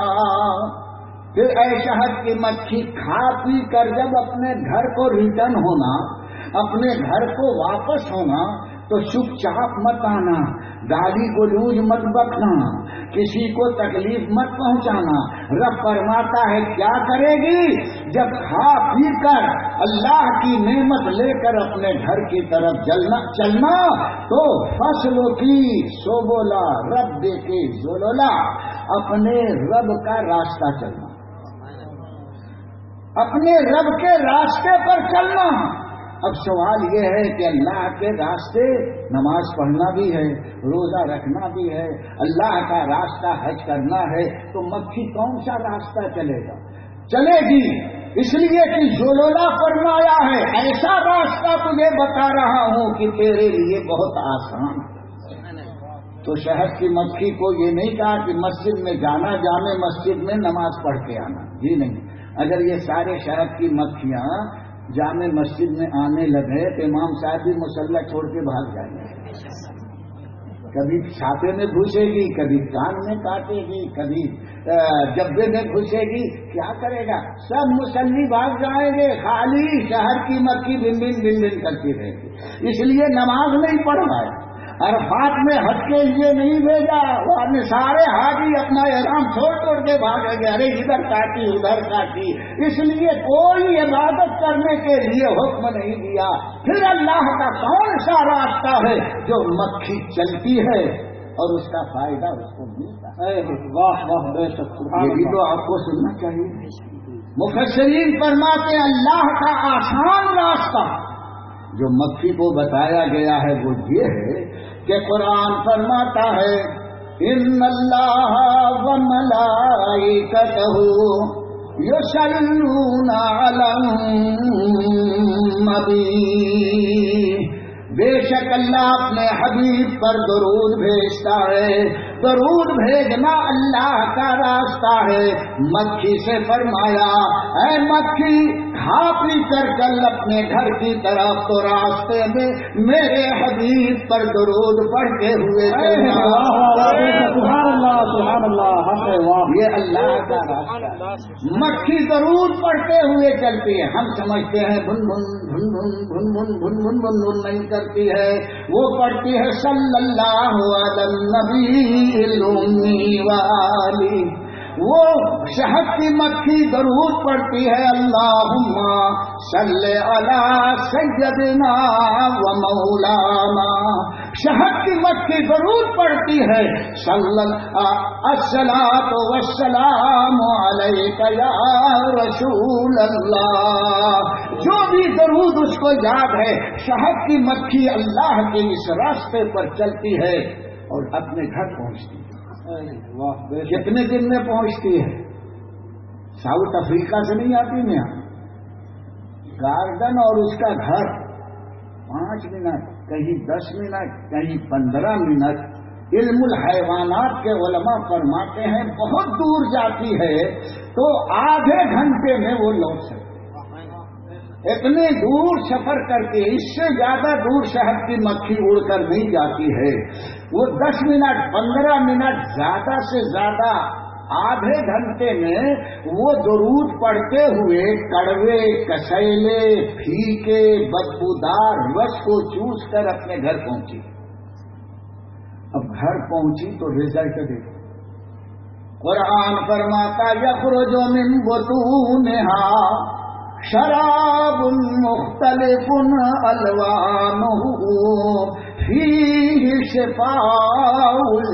फिर ऐ शहद की मक्खी, खा पी कर जब अपने घर को रिटर्न होना, अपने घर को वापस होना, तो चुपचाप मत आना, गाली गलौज मत बकना, किसी को तकलीफ मत पहुंचाना। रब फरमाता है क्या करेगी, जब खा पी कर अल्लाह की नेमत लेकर अपने घर की तरफ चलना चलना तो फसलों की सोबोला रब दे के जोलोला, अपने रब का रास्ता चलना, अपने रब के रास्ते पर चलना। अब सवाल ये है कि अल्लाह के रास्ते नमाज पढ़ना भी है, रोजा रखना भी है, अल्लाह का रास्ता हज करना है, तो मक्खी कौन सा रास्ता चलेगा, चलेगी। इसलिए कि जोलोला फरमाया है, ऐसा रास्ता तुझे बता रहा हूं कि तेरे लिए बहुत आसान। तो शहद की मक्खी को ये नहीं कहा कि मस्जिद में जाना, जामे मस्जिद में नमाज पढ़ के आना, जी नहीं। अगर ये सारे शहद की मक्खियां जामे मस्जिद में आने लगे तो इमाम साहब भी मुसल्ला छोड़ के भाग जाएंगे। कभी छापे में घुसेगी, कभी कान में काटेगी, कभी जब्बे में घुसेगी, क्या करेगा, सब मुसल्ली भाग जाएंगे, खाली शहर की मक्खी भिन भिन भिन भिन करती रहेगी। इसलिए नमाज नहीं पढ़ पाए, अरफात में हज के लिए नहीं भेजा, वहां सारे हाजी अपना एहराम छोड़ छोड़ के भाग गए, अरे इधर काटी उधर काटी। इसलिए कोई इबादत करने के लिए हुक्म नहीं दिया। फिर अल्लाह का कौन सा रास्ता है जो मक्खी चलती है और उसका फायदा उसको मिलता है। वाह वाह बेशक, ये भी तो आपको सुनना चाहिए। मुफस्सिरीन फरमाते अल्लाह का आसान रास्ता जो मक्खी को बताया गया है वो ये है कि कुरान फरमाता है इन्नल्लाह व मलाइकतहू یصلون علی النبی، بے شک اللہ اپنے حبیب پر درود بھیجتا ہے. درود بھیجنا اللہ کا راستہ ہے. مکھی سے فرمایا اے مکھی کھا پی کر کل اپنے گھر کی طرف تو راستے میں میرے حبیب پر درود پڑھتے ہوئے چلنا. سبحان اللہ سبحان اللہ. یہ اللہ کا راستہ. مکھی درود پڑھتے ہوئے چلتی ہے. ہم سمجھتے ہیں بھن بھن بھن بھن بھن بھن بھن بھن بھن بھن نہیں کرتی ہے. وہ پڑھتی ہے صلی اللہ علی النبی المی والی. وہ شہد کی مکھی درود پڑھتی ہے اللہم صلی علی سیدنا و مولانا. شہد کی مکھی درود پڑھتی ہے صلی الصلاۃ والسلام علیک یا رسول اللہ. جو بھی درود اس کو یاد ہے شہد کی مکھی اللہ کے اس راستے پر چلتی ہے اور اپنے گھر پہنچتی ہے. کتنے دن میں پہنچتی ہے؟ ساؤتھ افریقہ سے نہیں آتی میں. گارڈن اور اس کا گھر پانچ منٹ کہیں دس منٹ کہیں پندرہ منٹ. علم الحیوانات کے علماء فرماتے ہیں بہت دور جاتی ہے تو آدھے گھنٹے میں وہ لوٹ سکتے. اتنے دور سفر کر کے اس سے زیادہ دور شہد کی مکھی اڑ کر نہیں جاتی ہے. وہ دس منٹ پندرہ منٹ زیادہ سے زیادہ آدھے گھنٹے میں وہ درود پڑھتے ہوئے کڑوے کسیلے پھیکے بدبودار رس کو چوس کر اپنے گھر پہنچی. اب گھر پہنچی تو رزلٹ دیکھو. قرآن فرماتا یخرج من بطونہا شراب مختلف الوانہ فیہ شفاء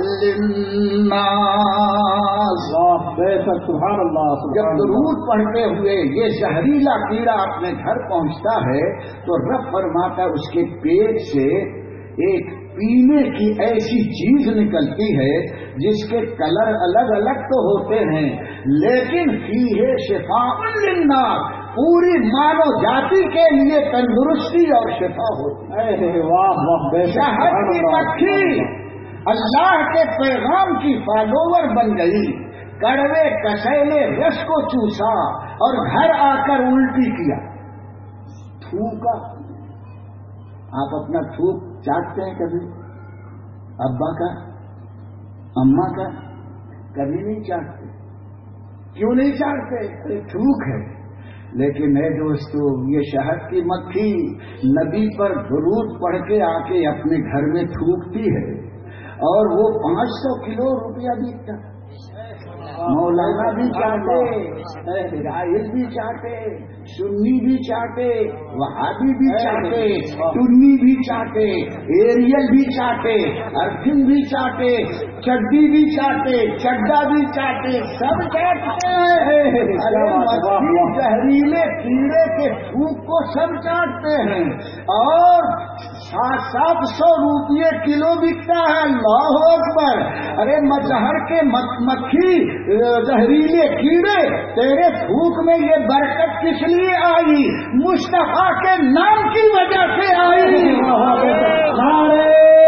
للناس. سبحان اللہ. جب درود پڑھتے ہوئے یہ زہریلا کیڑا اپنے گھر پہنچتا ہے تو رب فرماتا اس کے پیٹ سے ایک پینے کی ایسی چیز نکلتی ہے جس کے کلر الگ الگ تو ہوتے ہیں لیکن فیہ شفاء للناس، پوری مانو جاتی کے لیے تندرستی اور شفا ہوتی ہے. شہد کی مکھی اللہ کے پیغام کی فالوور بن گئی. کڑوے کسیلے رس کو چوسا اور گھر آ کر الٹی کیا. تھوکا. آپ اپنا تھوک چاٹتے ہیں کبھی؟ ابا کا اماں کا کبھی نہیں چاٹتے. کیوں نہیں چاٹتے؟ تھوک ہے. لیکن اے دوستو یہ شہد کی مکھی نبی پر درود پڑھ کے آ کے اپنے گھر میں تھوکتی ہے اور وہ پانچ سو کلو روپیہ بیچتا. مولانا بھی چاہتے، اسرائیل بھی چاہتے، سنی بھی چاہتے، وہابی بھی چاہتے، سنی بھی چاہتے، ایریل بھی چاہتے، ارتھن بھی چاہتے، چڈی بھی چاہتے، چڈا بھی چاہتے، سب چاہتے ہیں. زہریلے کیڑے کے تھوک کو سب چاہتے ہیں اور سات سات سو روپیے کلو بکتا ہے. اللہ اکبر. ارے مظہر کے مکھی زہریلے کیڑے تیرے تھوک میں یہ برکت کس لیے آئی؟ مصطفیٰ کے نام کی وجہ سے آئی. نعرے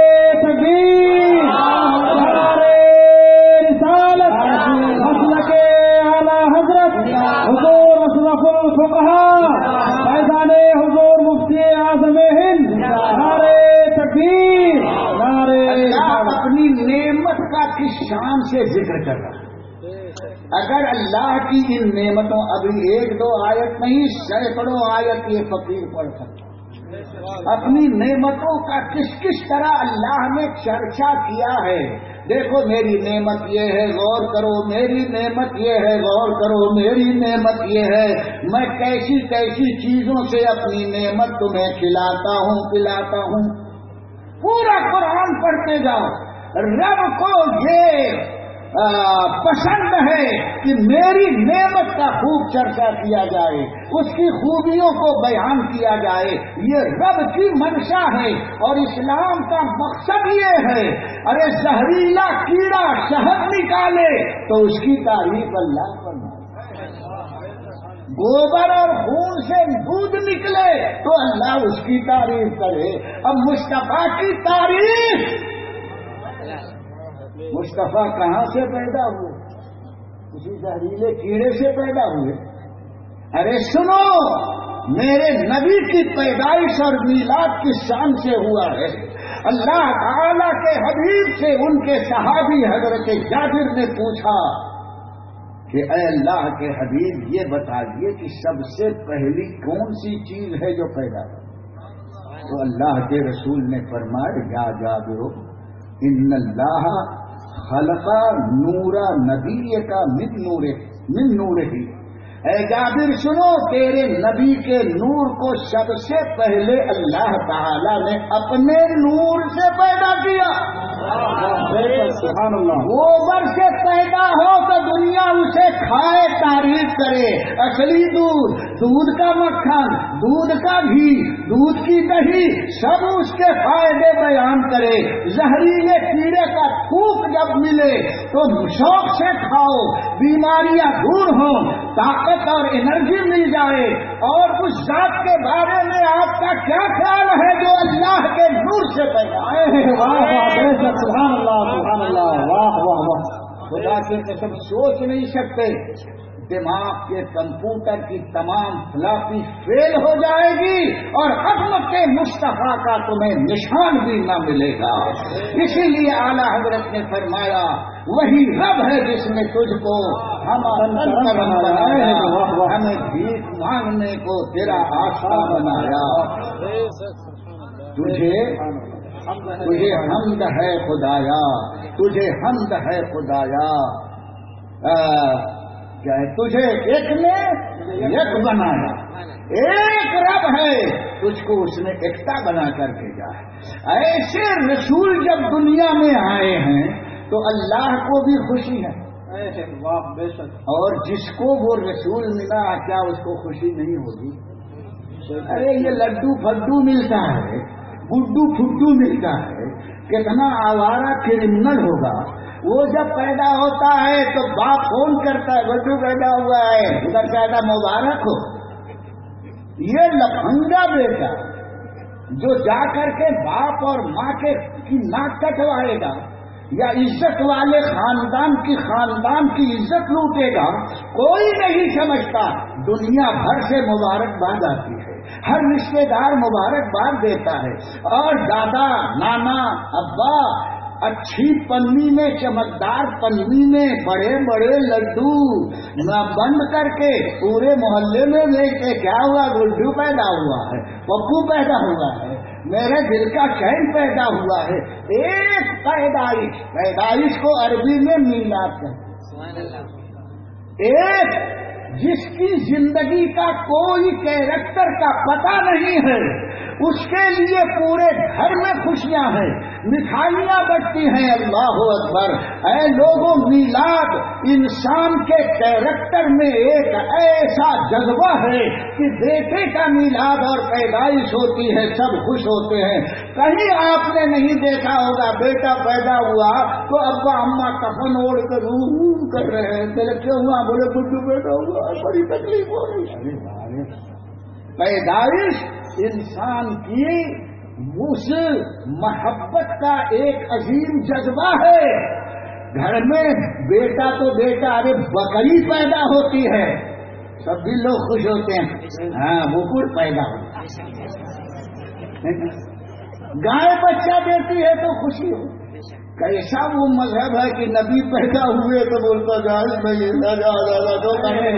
تکبیر، نعرے رسالت، مسلک اعلی حضرت حضور اشرف الفقہاء فیضان حضور مفتی اعظم ہند. نعرے تکبیر، نعرے. اللہ اپنی نعمت کا کس شان سے ذکر کر رہا ہے. اگر اللہ کی ان نعمتوں ابھی ایک دو آیت نہیں سینکڑوں آیت یہ فقیر پڑھ سکتا. اپنی نعمتوں کا کس کس طرح اللہ نے چرچا کیا ہے. دیکھو میری نعمت یہ ہے غور کرو، میری نعمت یہ ہے غور کرو، میری نعمت یہ ہے میں کیسی کیسی چیزوں سے اپنی نعمت تمہیں کھلاتا ہوں پلاتا ہوں. پورا قرآن پڑھتے جاؤ. رب کو یہ پسند ہے کہ میری نعمت کا خوب چرچا کیا جائے، اس کی خوبیوں کو بیان کیا جائے. یہ رب کی منشا ہے اور اسلام کا مقصد یہ ہے. ارے زہریلا کیڑا شہد نکالے تو اس کی تعریف اللہ فرمائے. گوبر اور خون سے دودھ نکلے تو اللہ اس کی تعریف کرے. اب مصطفیٰ کی تعریف، مصطفیٰ کہاں سے پیدا ہوئے؟ کسی زہریلے کیڑے سے پیدا ہوئے؟ ارے سنو، میرے نبی کی پیدائش اور میلاد کی شان سے ہوا ہے. اللہ تعالی کے حبیب سے ان کے صحابی حضرت جابر نے پوچھا کہ اے اللہ کے حبیب، یہ بتا دیے کہ سب سے پہلی کون سی چیز ہے جو پیدا ہے؟ تو اللہ کے رسول نے فرمایا یا جابر ان اللہ خلق نور نبی کا من نور من نور ہی. اے جابر سنو، تیرے نبی کے نور کو سب سے پہلے اللہ تعالی نے اپنے نور سے پیدا کیا. سبحان اللہ. گوبر سے پیدا ہو تو دنیا اسے کھائے تعریف کرے. اصلی دودھ، دودھ کا مکھن، دودھ کا گھی، دودھ کی دہی، سب اس کے فائدے بیان کرے. زہریلے کیڑے کا تھوک جب ملے تو شوق سے کھاؤ، بیماریاں دور ہوں، طاقت اور انرجی مل جائے. اور اس ذات کے بارے میں آپ کا کیا خیال ہے جو اللہ کے نور سے پیدا ہے؟ سبحان اللہ سبحان اللہ. واہ واہ واہ. خدا کی قسم سوچ نہیں سکتے. دماغ کے کمپیوٹر کی تمام فلاپی فیل ہو جائے گی اور عظمت کے مصطفیٰ کا تمہیں نشان بھی نہ ملے گا. اسی لیے اعلیٰ حضرت نے فرمایا وہی رب ہے جس نے تجھ کو ہم بنایا، ہمیں بھیک مانگنے کو تیرا آسرا بنایا. تجھے تجھے حمد ہے خدایا، تجھے حمد ہے خدایا. کیا ہے؟ تجھے ایک نے یک بنایا. ایک رب ہے، تجھ کو اس نے ایکتا بنا کر بھیجا ہے. ایسے رسول جب دنیا میں آئے ہیں تو اللہ کو بھی خوشی ہے. واہ بے شک. اور جس کو وہ رسول ملا کیا اس کو خوشی نہیں ہوگی؟ ارے یہ لڈو پھڈو ملتا ہے، گڈو پھڈو ملتا ہے، کتنا آوارہ کرمنل ہوگا. وہ جب پیدا ہوتا ہے تو باپ فون کرتا ہے گڈو پیدا ہوا ہے، ادھر پیدا مبارک ہو. یہ لفنگا بیٹا جو جا کر کے باپ اور ماں کے کی ناک کٹوائے گا یا عزت والے خاندان کی خاندان کی عزت لوٹے گا، کوئی نہیں سمجھتا. دنیا بھر سے مبارکباد آتی ہے، ہر رشتے دار مبارکباد دیتا ہے. اور دادا، نانا، ابا اچھی پنی میں، چمکدار پنی میں بڑے بڑے لڈو نہ بند کر کے پورے محلے میں بیچتے. کیا ہوا؟ گڈو پیدا ہوا ہے، پپو پیدا ہوا ہے، میرے دل کا چین پیدا ہوا ہے. ایک پیدائش، پیدائش کو عربی میں میلاد کہتے ہیں. ایک جس کی زندگی کا کوئی کیریکٹر کا پتہ نہیں ہے، اس کے لیے پورے گھر میں خوشیاں ہیں، مٹھائیاں بٹتی ہیں. اللہ اکبر. اے لوگوں، میلاد انسان کے کیریکٹر میں ایک ایسا جذبہ ہے کہ بیٹے کا میلاد اور پیدائش ہوتی ہے، سب خوش ہوتے ہیں. کہیں آپ نے نہیں دیکھا ہوگا بیٹا پیدا ہوا تو ابا اماں کفن اوڑھ کر روح کر رہے ہیں. چلے کیوں ہوا؟ بولے گڈو پیدا ہوا، بڑی تکلیف ہو رہی. پیدائش انسان کی اس محبت کا ایک عظیم جذبہ ہے. گھر میں بیٹا تو بیٹا، ارے بکری پیدا ہوتی ہے سب بھی لوگ خوش ہوتے ہیں. ہاں بکر پیدا ہوتا ہے، گائے بچہ دیتی ہے تو خوشی ہو. کیسا وہ مذہب ہے کہ نبی پیدا ہوئے تو بولتا جائے بھائی تو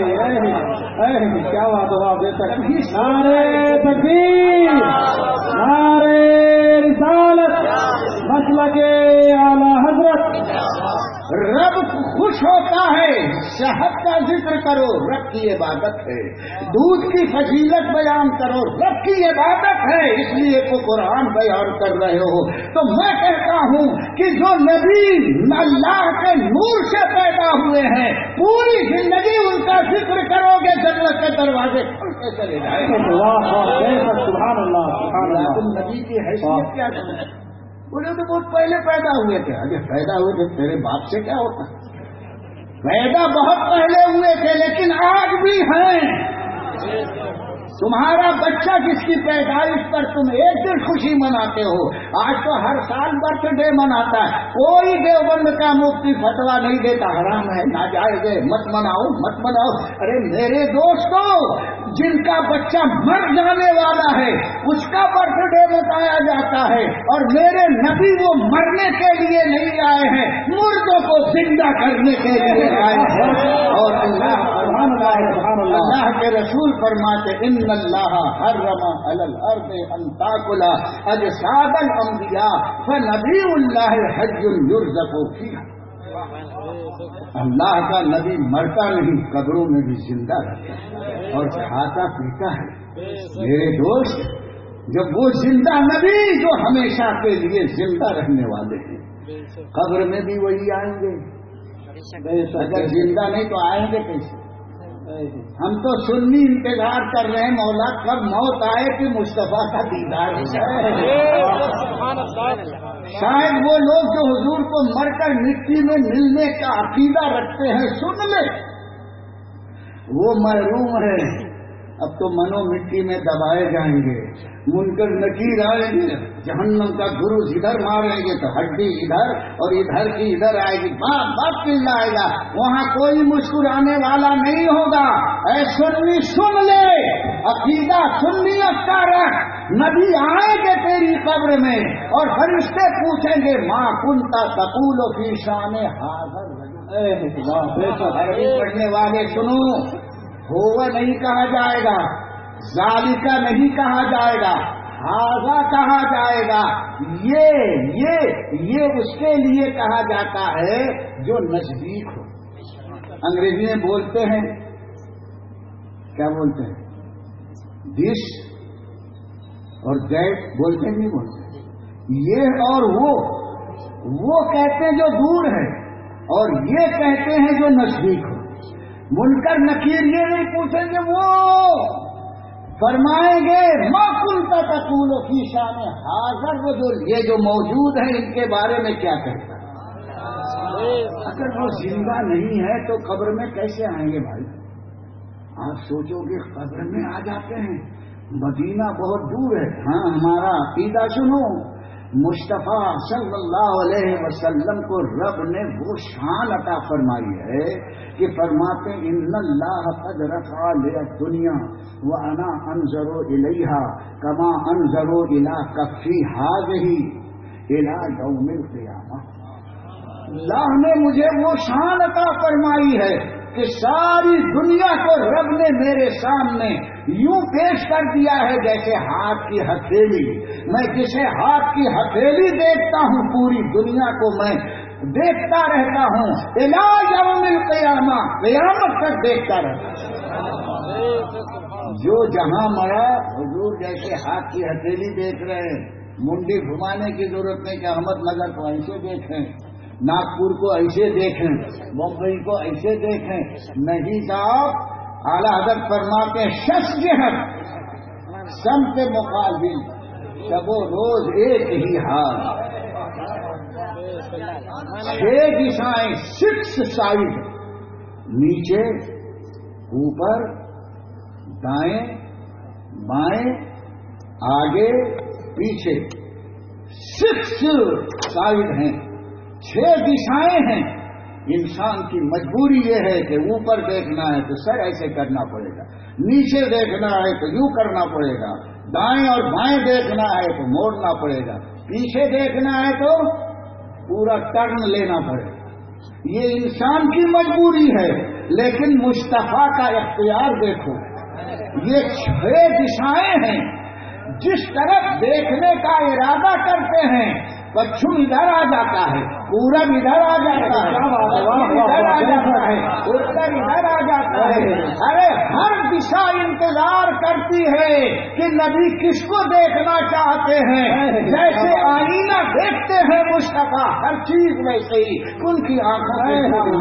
کیا بات ہوا بے تکبیر. نعرے تکبیر، نعرے رسالت، مسلک اعلی حضرت. رب خوش ہوتا ہے. صحت کا ذکر کرو، رب کی عبادت ہے. دودھ کی فضیلت بیان کرو، رب کی عبادت ہے. اس لیے تو قرآن بیان کر رہے ہو. تو میں کہتا ہوں کہ جو نبی اللہ کے نور سے پیدا ہوئے ہیں، پوری زندگی ان کا ذکر کرو گے، جنت کے دروازے کھلتے چلے جائیں گے. سبحان اللہ سبحان اللہ. تم نبی کی حیثیت کیا کرنا؟ بولے تو بہت پہلے پیدا ہوئے تھے. ارے پیدا ہوئے تھے تیرے باپ سے کیا ہوتا؟ پیدا بہت پہلے ہوئے تھے لیکن آج بھی ہیں. تمہارا بچہ جس کی پیدائش پر تم ایک دن خوشی مناتے ہو، آج تو ہر سال برتھ ڈے مناتا ہے. کوئی دیوبند کا مفتی فتوا نہیں دیتا حرام ہے، ناجائز ہے، مت مناؤ مت مناؤ. ارے میرے دوستو، جن کا بچہ مر جانے والا ہے اس کا برتھ ڈے بتایا جاتا ہے، اور میرے نبی وہ مرنے کے لیے نہیں آئے ہیں، مردوں کو زندہ کرنے کے لیے آئے ہیں. اور اللہ اللہ کے رسول فرماتے ان اللہ حرم علی الارض ان تاکل اجساد الانبیاء فنبی اللہ حی یرزق فیہا. اللہ کا نبی مرتا نہیں، قبروں میں بھی زندہ رہتا ہے اور کھاتا پیتا ہے. میرے دوست، جب وہ زندہ نبی جو ہمیشہ کے لیے زندہ رہنے والے ہیں، قبر میں بھی وہی آئیں گے. اگر زندہ نہیں تو آئیں گے کیسے؟ ہم تو سنی انتظار کر رہے ہیں مولا کب موت آئے کہ مصطفیٰ کا دیدار ہو جائے. شاید وہ لوگ جو حضور کو مر کر مٹی میں ملنے کا عقیدہ رکھتے ہیں، سن لے وہ محروم ہے. اب تو منو مٹی میں دبائے جائیں گے، منکر نکیر آئیں گے، جہنم کا گرو ادھر ماریں گے تو ہڈی ادھر اور ادھر کی ادھر آئے گی، باپ باپ چلائے گا. وہاں کوئی مسکرانے والا نہیں ہوگا. اے سنی سن لے، عقیدہ سنیت کا رکھ. نبی آئیں گے تیری قبر میں اور فرشتے پوچھیں گے ماں کنتا تقول فی شان حاضر. عربی پڑھنے والے سنو، ہوا نہیں کہا جائے گا، ذالکہ نہیں کہا جائے گا، ہاذا کہا جائے گا. یہ یہ یہ اس کے لیے کہا جاتا ہے جو نزدیک ہو. انگریزی میں بولتے ہیں، کیا بولتے ہیں؟ دس اور دیٹ بولتے ہیں نہیں بولتے. یہ اور وہ وہ کہتے ہیں جو دور ہے، اور یہ کہتے ہیں جو نزدیک ہو. منکر نکیر یہ نہیں پوچھیں گے، وہ فرمائیں گے ما کنت تقول فی شان حاضر. وہ جو یہ جو موجود ہیں ان کے بارے میں کیا کہتا ہے؟ اگر وہ زندہ نہیں ہے تو قبر میں کیسے آئیں گے بھائی؟ آپ سوچو گے قبر میں آ جاتے ہیں، مدینہ بہت دور ہے. ہاں ہمارا عقیدہ سنو، مصطفیٰ صلی اللہ علیہ وسلم کو رب نے وہ شان عطا فرمائی ہے کہ فرماتے ان اللہ قد رفع لی الدنیا وانا انظر الیہا کما انظر الی کفی ہذہ الی یوم القیامہ. اللہ نے مجھے وہ شان عطا فرمائی ہے کہ ساری دنیا کو رب نے میرے سامنے یوں پیش کر دیا ہے جیسے ہاتھ کی ہتھیلی. میں جسے ہاتھ کی ہتھیلی دیکھتا ہوں پوری دنیا کو میں دیکھتا رہتا ہوں الی یوم القیامہ، قیامت تک دیکھتا رہتا ہوں. جو جہاں مرا حضور جیسے ہاتھ کی ہتھیلی دیکھ رہے ہیں. منڈی گھمانے کی ضرورت نہیں کہ احمد نگر کو ایسے دیکھیں، ناگپور کو ایسے دیکھیں، بمبئی کو ایسے دیکھیں. نہیں صاحب، اعلیٰ حضرت فرماتے ہیں شخص جہر سم کے مقابل شب و روز ایک ہی حال. چھ دشائیں، سکس سائڈ، نیچے اوپر دائیں بائیں آگے پیچھے، سکس سائڈ ہیں، چھ دشائیں ہیں. انسان کی مجبوری یہ ہے کہ اوپر دیکھنا ہے تو سر ایسے کرنا پڑے گا، نیچے دیکھنا ہے تو یوں کرنا پڑے گا، دائیں اور بائیں دیکھنا ہے تو موڑنا پڑے گا، پیچھے دیکھنا ہے تو پورا ٹرن لینا پڑے گا. یہ انسان کی مجبوری ہے. لیکن مصطفیٰ کا اختیار دیکھو، یہ چھ دشائیں ہیں. جس طرف دیکھنے کا ارادہ کرتے ہیں پچھم ادھر آ جاتا ہے، پورب ادھر آ جاتا ہے، ادھر آ جاتا ہے، اتر ادھر آ جاتا ہے. ارے ہر دشا انتظار کرتی ہے کہ نبی کس کو دیکھنا چاہتے ہیں. جیسے آئینہ دیکھتے ہیں مصطفیٰ، ہر چیز ویسے ہی ان کی آنکھوں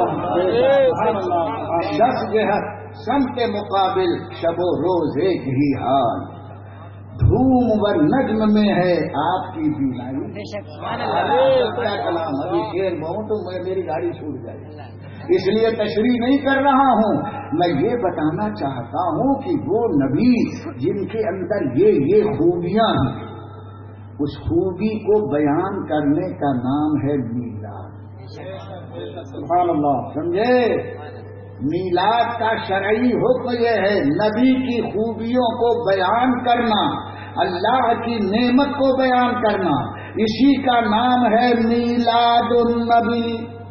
دس جہت سم کے مقابل شب و روز ایک ہی حال. دھوم و نجم میں ہے آپ کی بینائی. کیا کلام، ابھی شیر بہوں تو میری گاڑی چھوٹ جائے. اس لیے تشریح نہیں کر رہا ہوں. میں یہ بتانا چاہتا ہوں کہ وہ نبی جن کے اندر یہ یہ خوبیاں ہیں، اس خوبی کو بیان کرنے کا نام ہے میلاد. سبحان اللہ. سمجھے؟ میلاد کا شرعی حکم یہ ہے نبی کی خوبیوں کو بیان کرنا، اللہ کی نعمت کو بیان کرنا. اسی کا نام ہے میلاد النبی.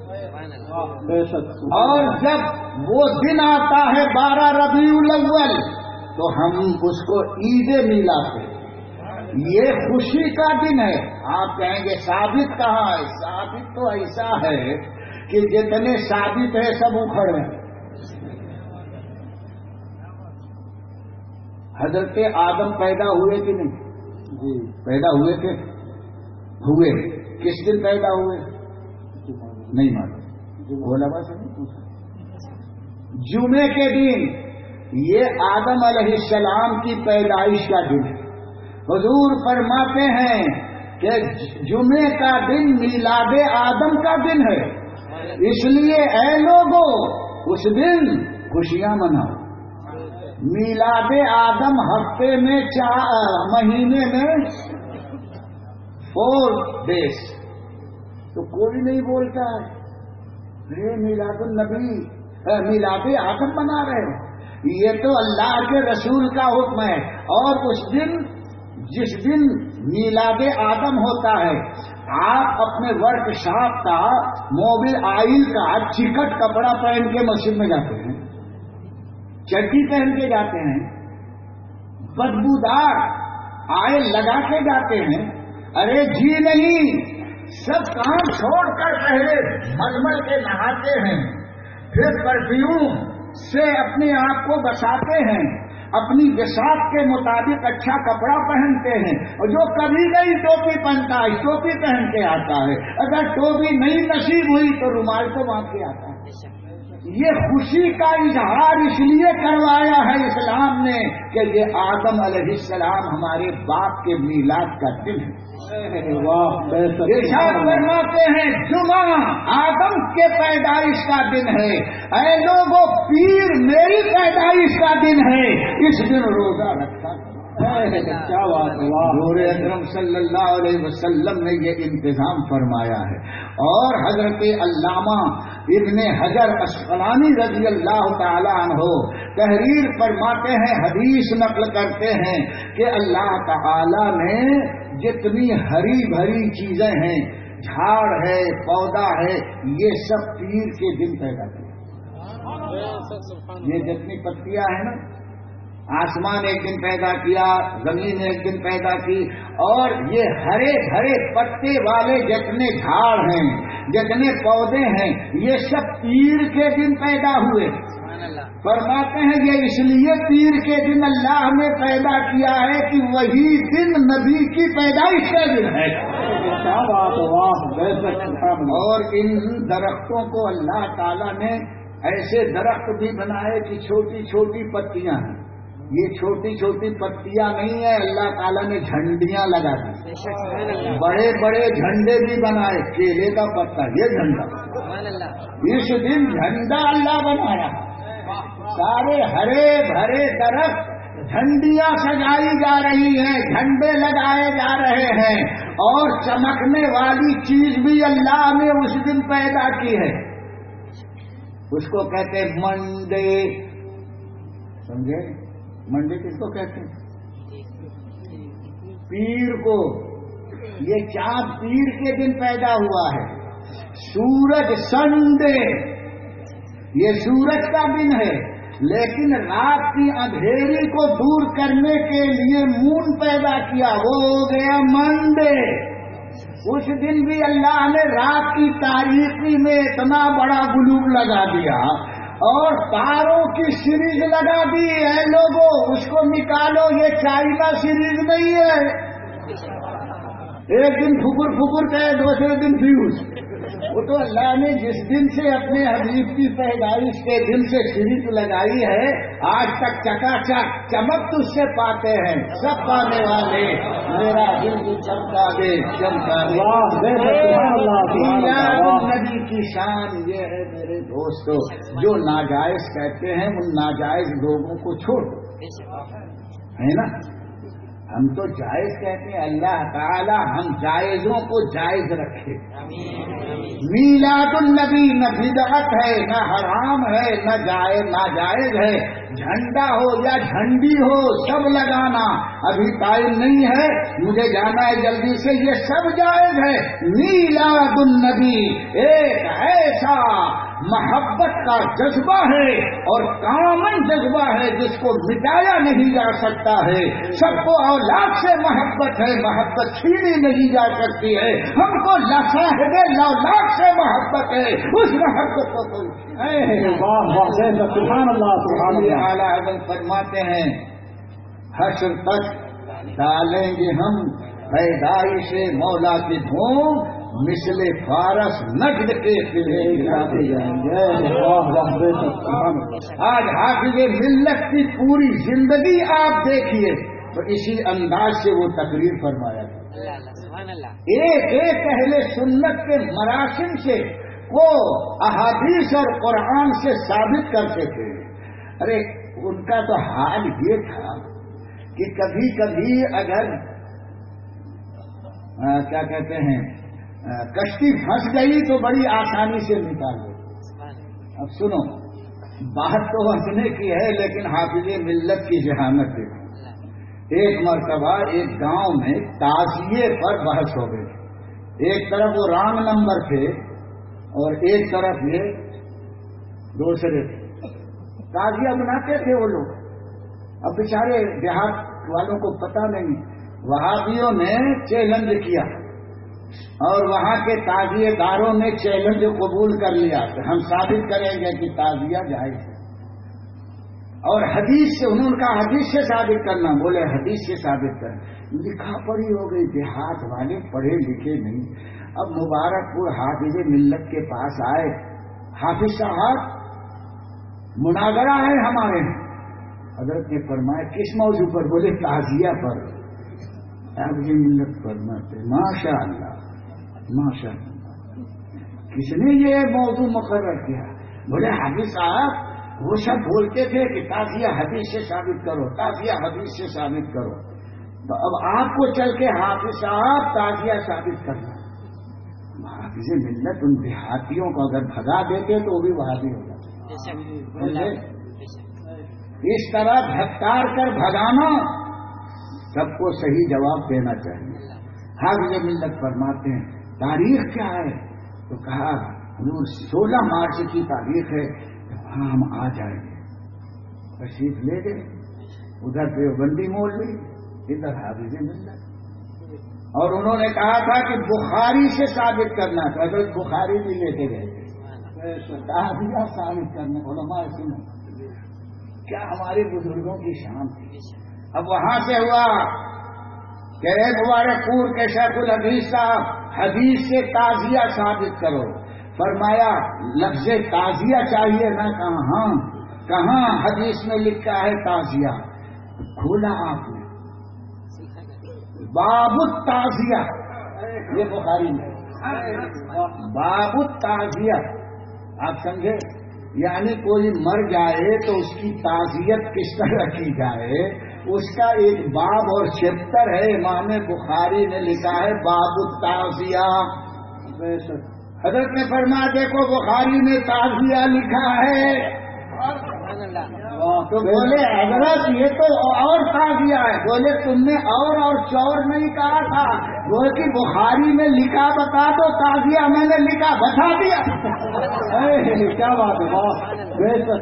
اور جب وہ دن آتا ہے بارہ ربیع الاول تو ہم اس کو عید میلاد کہتے ہیں. یہ خوشی کا دن ہے. آپ کہیں گے ثابت کہاں ہے؟ ثابت تو ایسا ہے کہ جتنے ثابت ہے سب اکھڑ ہیں. حضرت آدم پیدا ہوئے کہ نہیں؟ جی پیدا ہوئے تھے. ہوئے کس دن پیدا ہوئے؟ نہیں معلوم. بولا بس نہیں پوچھا. جمعے کے دن. یہ آدم علیہ السلام کی پیدائش کا دن ہے. حضور فرماتے ہیں کہ جمعے کا دن میلاد آدم کا دن ہے. اس لیے اے لوگوں اس دن خوشیاں مناؤ. میلاد آدم ہفتے میں چار مہینے میں فور ڈیز. تو کوئی نہیں بولتا ہے یہ میلاد النبی میلاد آدم منا رہے ہو. یہ تو اللہ کے رسول کا حکم ہے. اور اس دن جس دن میلاد آدم ہوتا ہے آپ اپنے ورک شاپ کا موبل آئل کا چکٹ کپڑا پہن کے مسجد میں جاتے ہیں، چڈی پہن کے جاتے ہیں، بدبودار آئل لگا کے جاتے ہیں. ارے جی نہیں، سب کام چھوڑ کر پہلے ململ کے نہاتے ہیں، پھر پرفیوم سے اپنے آپ کو بساتے ہیں، اپنی بساط کے مطابق اچھا کپڑا پہنتے ہیں. اور جو کبھی نہیں ٹوپی پہنتا ہے ٹوپی پہن کے آتا ہے. اگر ٹوپی نہیں نصیب ہوئی تو رومال تو باندھ کے آتا ہے. یہ خوشی کا اظہار اس لیے کروایا ہے اسلام نے کہ یہ آدم علیہ السلام ہمارے باپ کے میلاد کا دن ہے. ارشاد فرماتے ہیں جمعہ آدم کے پیدائش کا دن ہے. اے لوگوں پیر میری پیدائش کا دن ہے. اس دن روزہ رکھا. کیا بات ہے. حضور اکرم صلی اللہ علیہ وسلم نے یہ انتظام فرمایا ہے. اور حضرت علامہ ابن حجر اسقلانی رضی اللہ تعالی عنہ تحریر فرماتے ہیں، حدیث نقل کرتے ہیں کہ اللہ تعالی نے جتنی ہری بھری چیزیں ہیں، جھاڑ ہے، پودا ہے، یہ سب پیر کے دن پیدا کی. یہ جتنی پتیاں ہیں نا، آسمان ایک دن پیدا کیا، زمین ایک دن پیدا کی، اور یہ ہرے بھرے پتے والے جتنے جھاڑ ہیں، جتنے پودے ہیں، یہ سب پیر کے دن پیدا ہوئے. فرماتے ہیں یہ اس لیے پیر کے دن اللہ نے پیدا کیا ہے کہ وہی دن نبی کی پیدائش کا دن ہے. کیا بات ہے. واہ. اور ان درختوں کو اللہ تعالیٰ نے ایسے درخت بھی بنائے کہ چھوٹی چھوٹی پتیاں ہیں. یہ چھوٹی چھوٹی پتیاں نہیں ہے، اللہ تعالیٰ نے جھنڈیاں لگا دی. بڑے بڑے جھنڈے بھی بنائے. کیلے کا پتا یہ جھنڈا، اس دن جھنڈا اللہ بنایا. سارے ہرے بھرے درخت جھنڈیاں سجائی جا رہی ہیں، جھنڈے لگائے جا رہے ہیں. اور چمکنے والی چیز بھی اللہ نے اس دن پیدا کی ہے. اس کو کہتے ہیں منڈے. سمجھے؟ منڈے کس کو کہتے ہیں؟ پیر کو. یہ چاند پیر کے دن پیدا ہوا ہے. سورج سنڈے، یہ سورج کا دن ہے. لیکن رات کی اندھیری کو دور کرنے کے لیے مون پیدا کیا، وہ ہو گیا منڈے. اس دن بھی اللہ نے رات کی تاریکی میں اتنا بڑا گلوب لگا دیا اور تاروں کی سیریز لگا دی. ہے لوگوں اس کو نکالو، یہ چائنا سیریز نہیں ہے. ایک دن پھکر پھکر کے دوسرے دن فیوز. وہ تو اللہ نے جس دن سے اپنے حبیب کی پیدائش کے دن سے شریک لگائی ہے آج تک چکا چک چمک تو اس سے پاتے ہیں سب پانے والے میرا دل بھی چمکا دے چمکا دے نبی کی شان یہ ہے میرے دوستو جو ناجائز کہتے ہیں ان ناجائز لوگوں کو چھوڑ ہے نا ہم تو جائز کہتے ہیں اللہ تعالی ہم جائزوں کو جائز رکھے میلاد النبی نہ بدعت ہے نہ حرام ہے نہ جائز ناجائز ہے جھنڈا ہو یا جھنڈی ہو سب لگانا ابھی ٹائم نہیں ہے مجھے جانا ہے جلدی سے یہ سب جائز ہے میلاد النبی ایک ایسا محبت کا جذبہ ہے اور کامن جذبہ ہے جس کو مٹایا نہیں جا سکتا ہے سب کو اولاد سے محبت ہے محبت چھینی نہیں جا سکتی ہے ہم کو صاحب اولاد سے محبت ہے اس محبت کو سبحان اللہ سبحان اللہ اعلیٰ حضرت فرماتے ہیں حشر تک ڈالیں گے ہم پیدائش مولا کی دھوم مثل فارس نجد کے قلعے گراتے جائیں گے آج حافظ ملت کی پوری زندگی آپ دیکھیے تو اسی انداز سے وہ تقریر فرمایا تھا ایک ایک اہل سنت کے مراسم سے وہ احادیث اور قرآن سے ثابت کرتے تھے ارے ان کا تو حال یہ تھا کہ کبھی کبھی اگر آ, کیا کہتے ہیں آ, کشتی پھنس گئی تو بڑی آسانی سے نکال گئی اب سنو بات تو ہنسنے کی ہے لیکن حافظ ملت کی ذہانت دیکھو ایک مرتبہ ایک گاؤں میں تعزیے پر بحث ہو گئی ایک طرف وہ رانگ نمبر تھے اور ایک طرف یہ دوسرے تھے تعزیہ بناتے تھے وہ لوگ اب بیچارے دیہات والوں کو پتہ نہیں وہابیوں نے چیلنج کیا اور وہاں کے تعزیے داروں نے چیلنج قبول کر لیا کہ ہم ثابت کریں گے کہ تعزیہ جائز ہے اور حدیث سے انہوں نے کہا حدیث سے ثابت کرنا بولے حدیث سے ثابت کرنا لکھا پڑھی ہو گئی دیہات والے پڑھے لکھے نہیں اب مبارک پور حافظ ملت کے پاس آئے حافظ صاحب مناظرہ ہے ہمارے حضرت نے فرمایا کس موضوع پر بولے تعزیہ پر حافظ ملت فرماتے ماشاء اللہ ماشاء اللہ کس نے یہ موضوع مقرر کیا بولے حافظ صاحب وہ سب بولتے تھے کہ تعزیہ حدیث سے ثابت کرو تعزیہ حدیث سے ثابت کرو تو اب آپ کو چل کے حافظ صاحب تعزیہ ثابت کرنا حافظ ملت ان دیہاتیوں کو اگر بھگا دیتے تو وہ بھی وہابی ہو جاتے اس طرح دھکار کر بھگانا سب کو صحیح جواب دینا چاہیے حافظ ملت فرماتے ہیں تاریخ کیا ہے تو کہا حضور سولہ مارچ کی تاریخ ہے ہاں ہم آ جائیں گے تشریف لے گئے ادھر دیوبندی مولوی ادھر حافظ ملت اور انہوں نے کہا تھا کہ بخاری سے ثابت کرنا تھا حضرت بخاری بھی لے کے گئے تھے تعزیہ ثابت کرنے علماء سنو کیا ہمارے بزرگوں کی شان تھی اب وہاں سے ہوا کہ مبارک پور کے شیخ الحدیث صاحب حدیث سے تعزیہ ثابت کرو فرمایا لفظ تعزیہ چاہیے نہ کہاں کہاں حدیث میں لکھا ہے تعزیہ کھولا آپ نے باب التعزیہ یہ بخاری میں باب التعزیہ آپ سمجھے یعنی کوئی مر جائے تو اس کی تعزیت کس طرح کی جائے اس کا ایک باب اور چیپٹر ہے امام بخاری نے لکھا ہے باب التعزیہ حضرت نے فرمایا دیکھو بخاری میں تعزیہ لکھا ہے تو بولے حضرت یہ تو اور تعزیہ ہے بولے تم نے اور اور چور نہیں کہا تھا بولے کہ بخاری میں لکھا بتا دو تعزیہ میں نے لکھا بتا دیا کیا بات ہے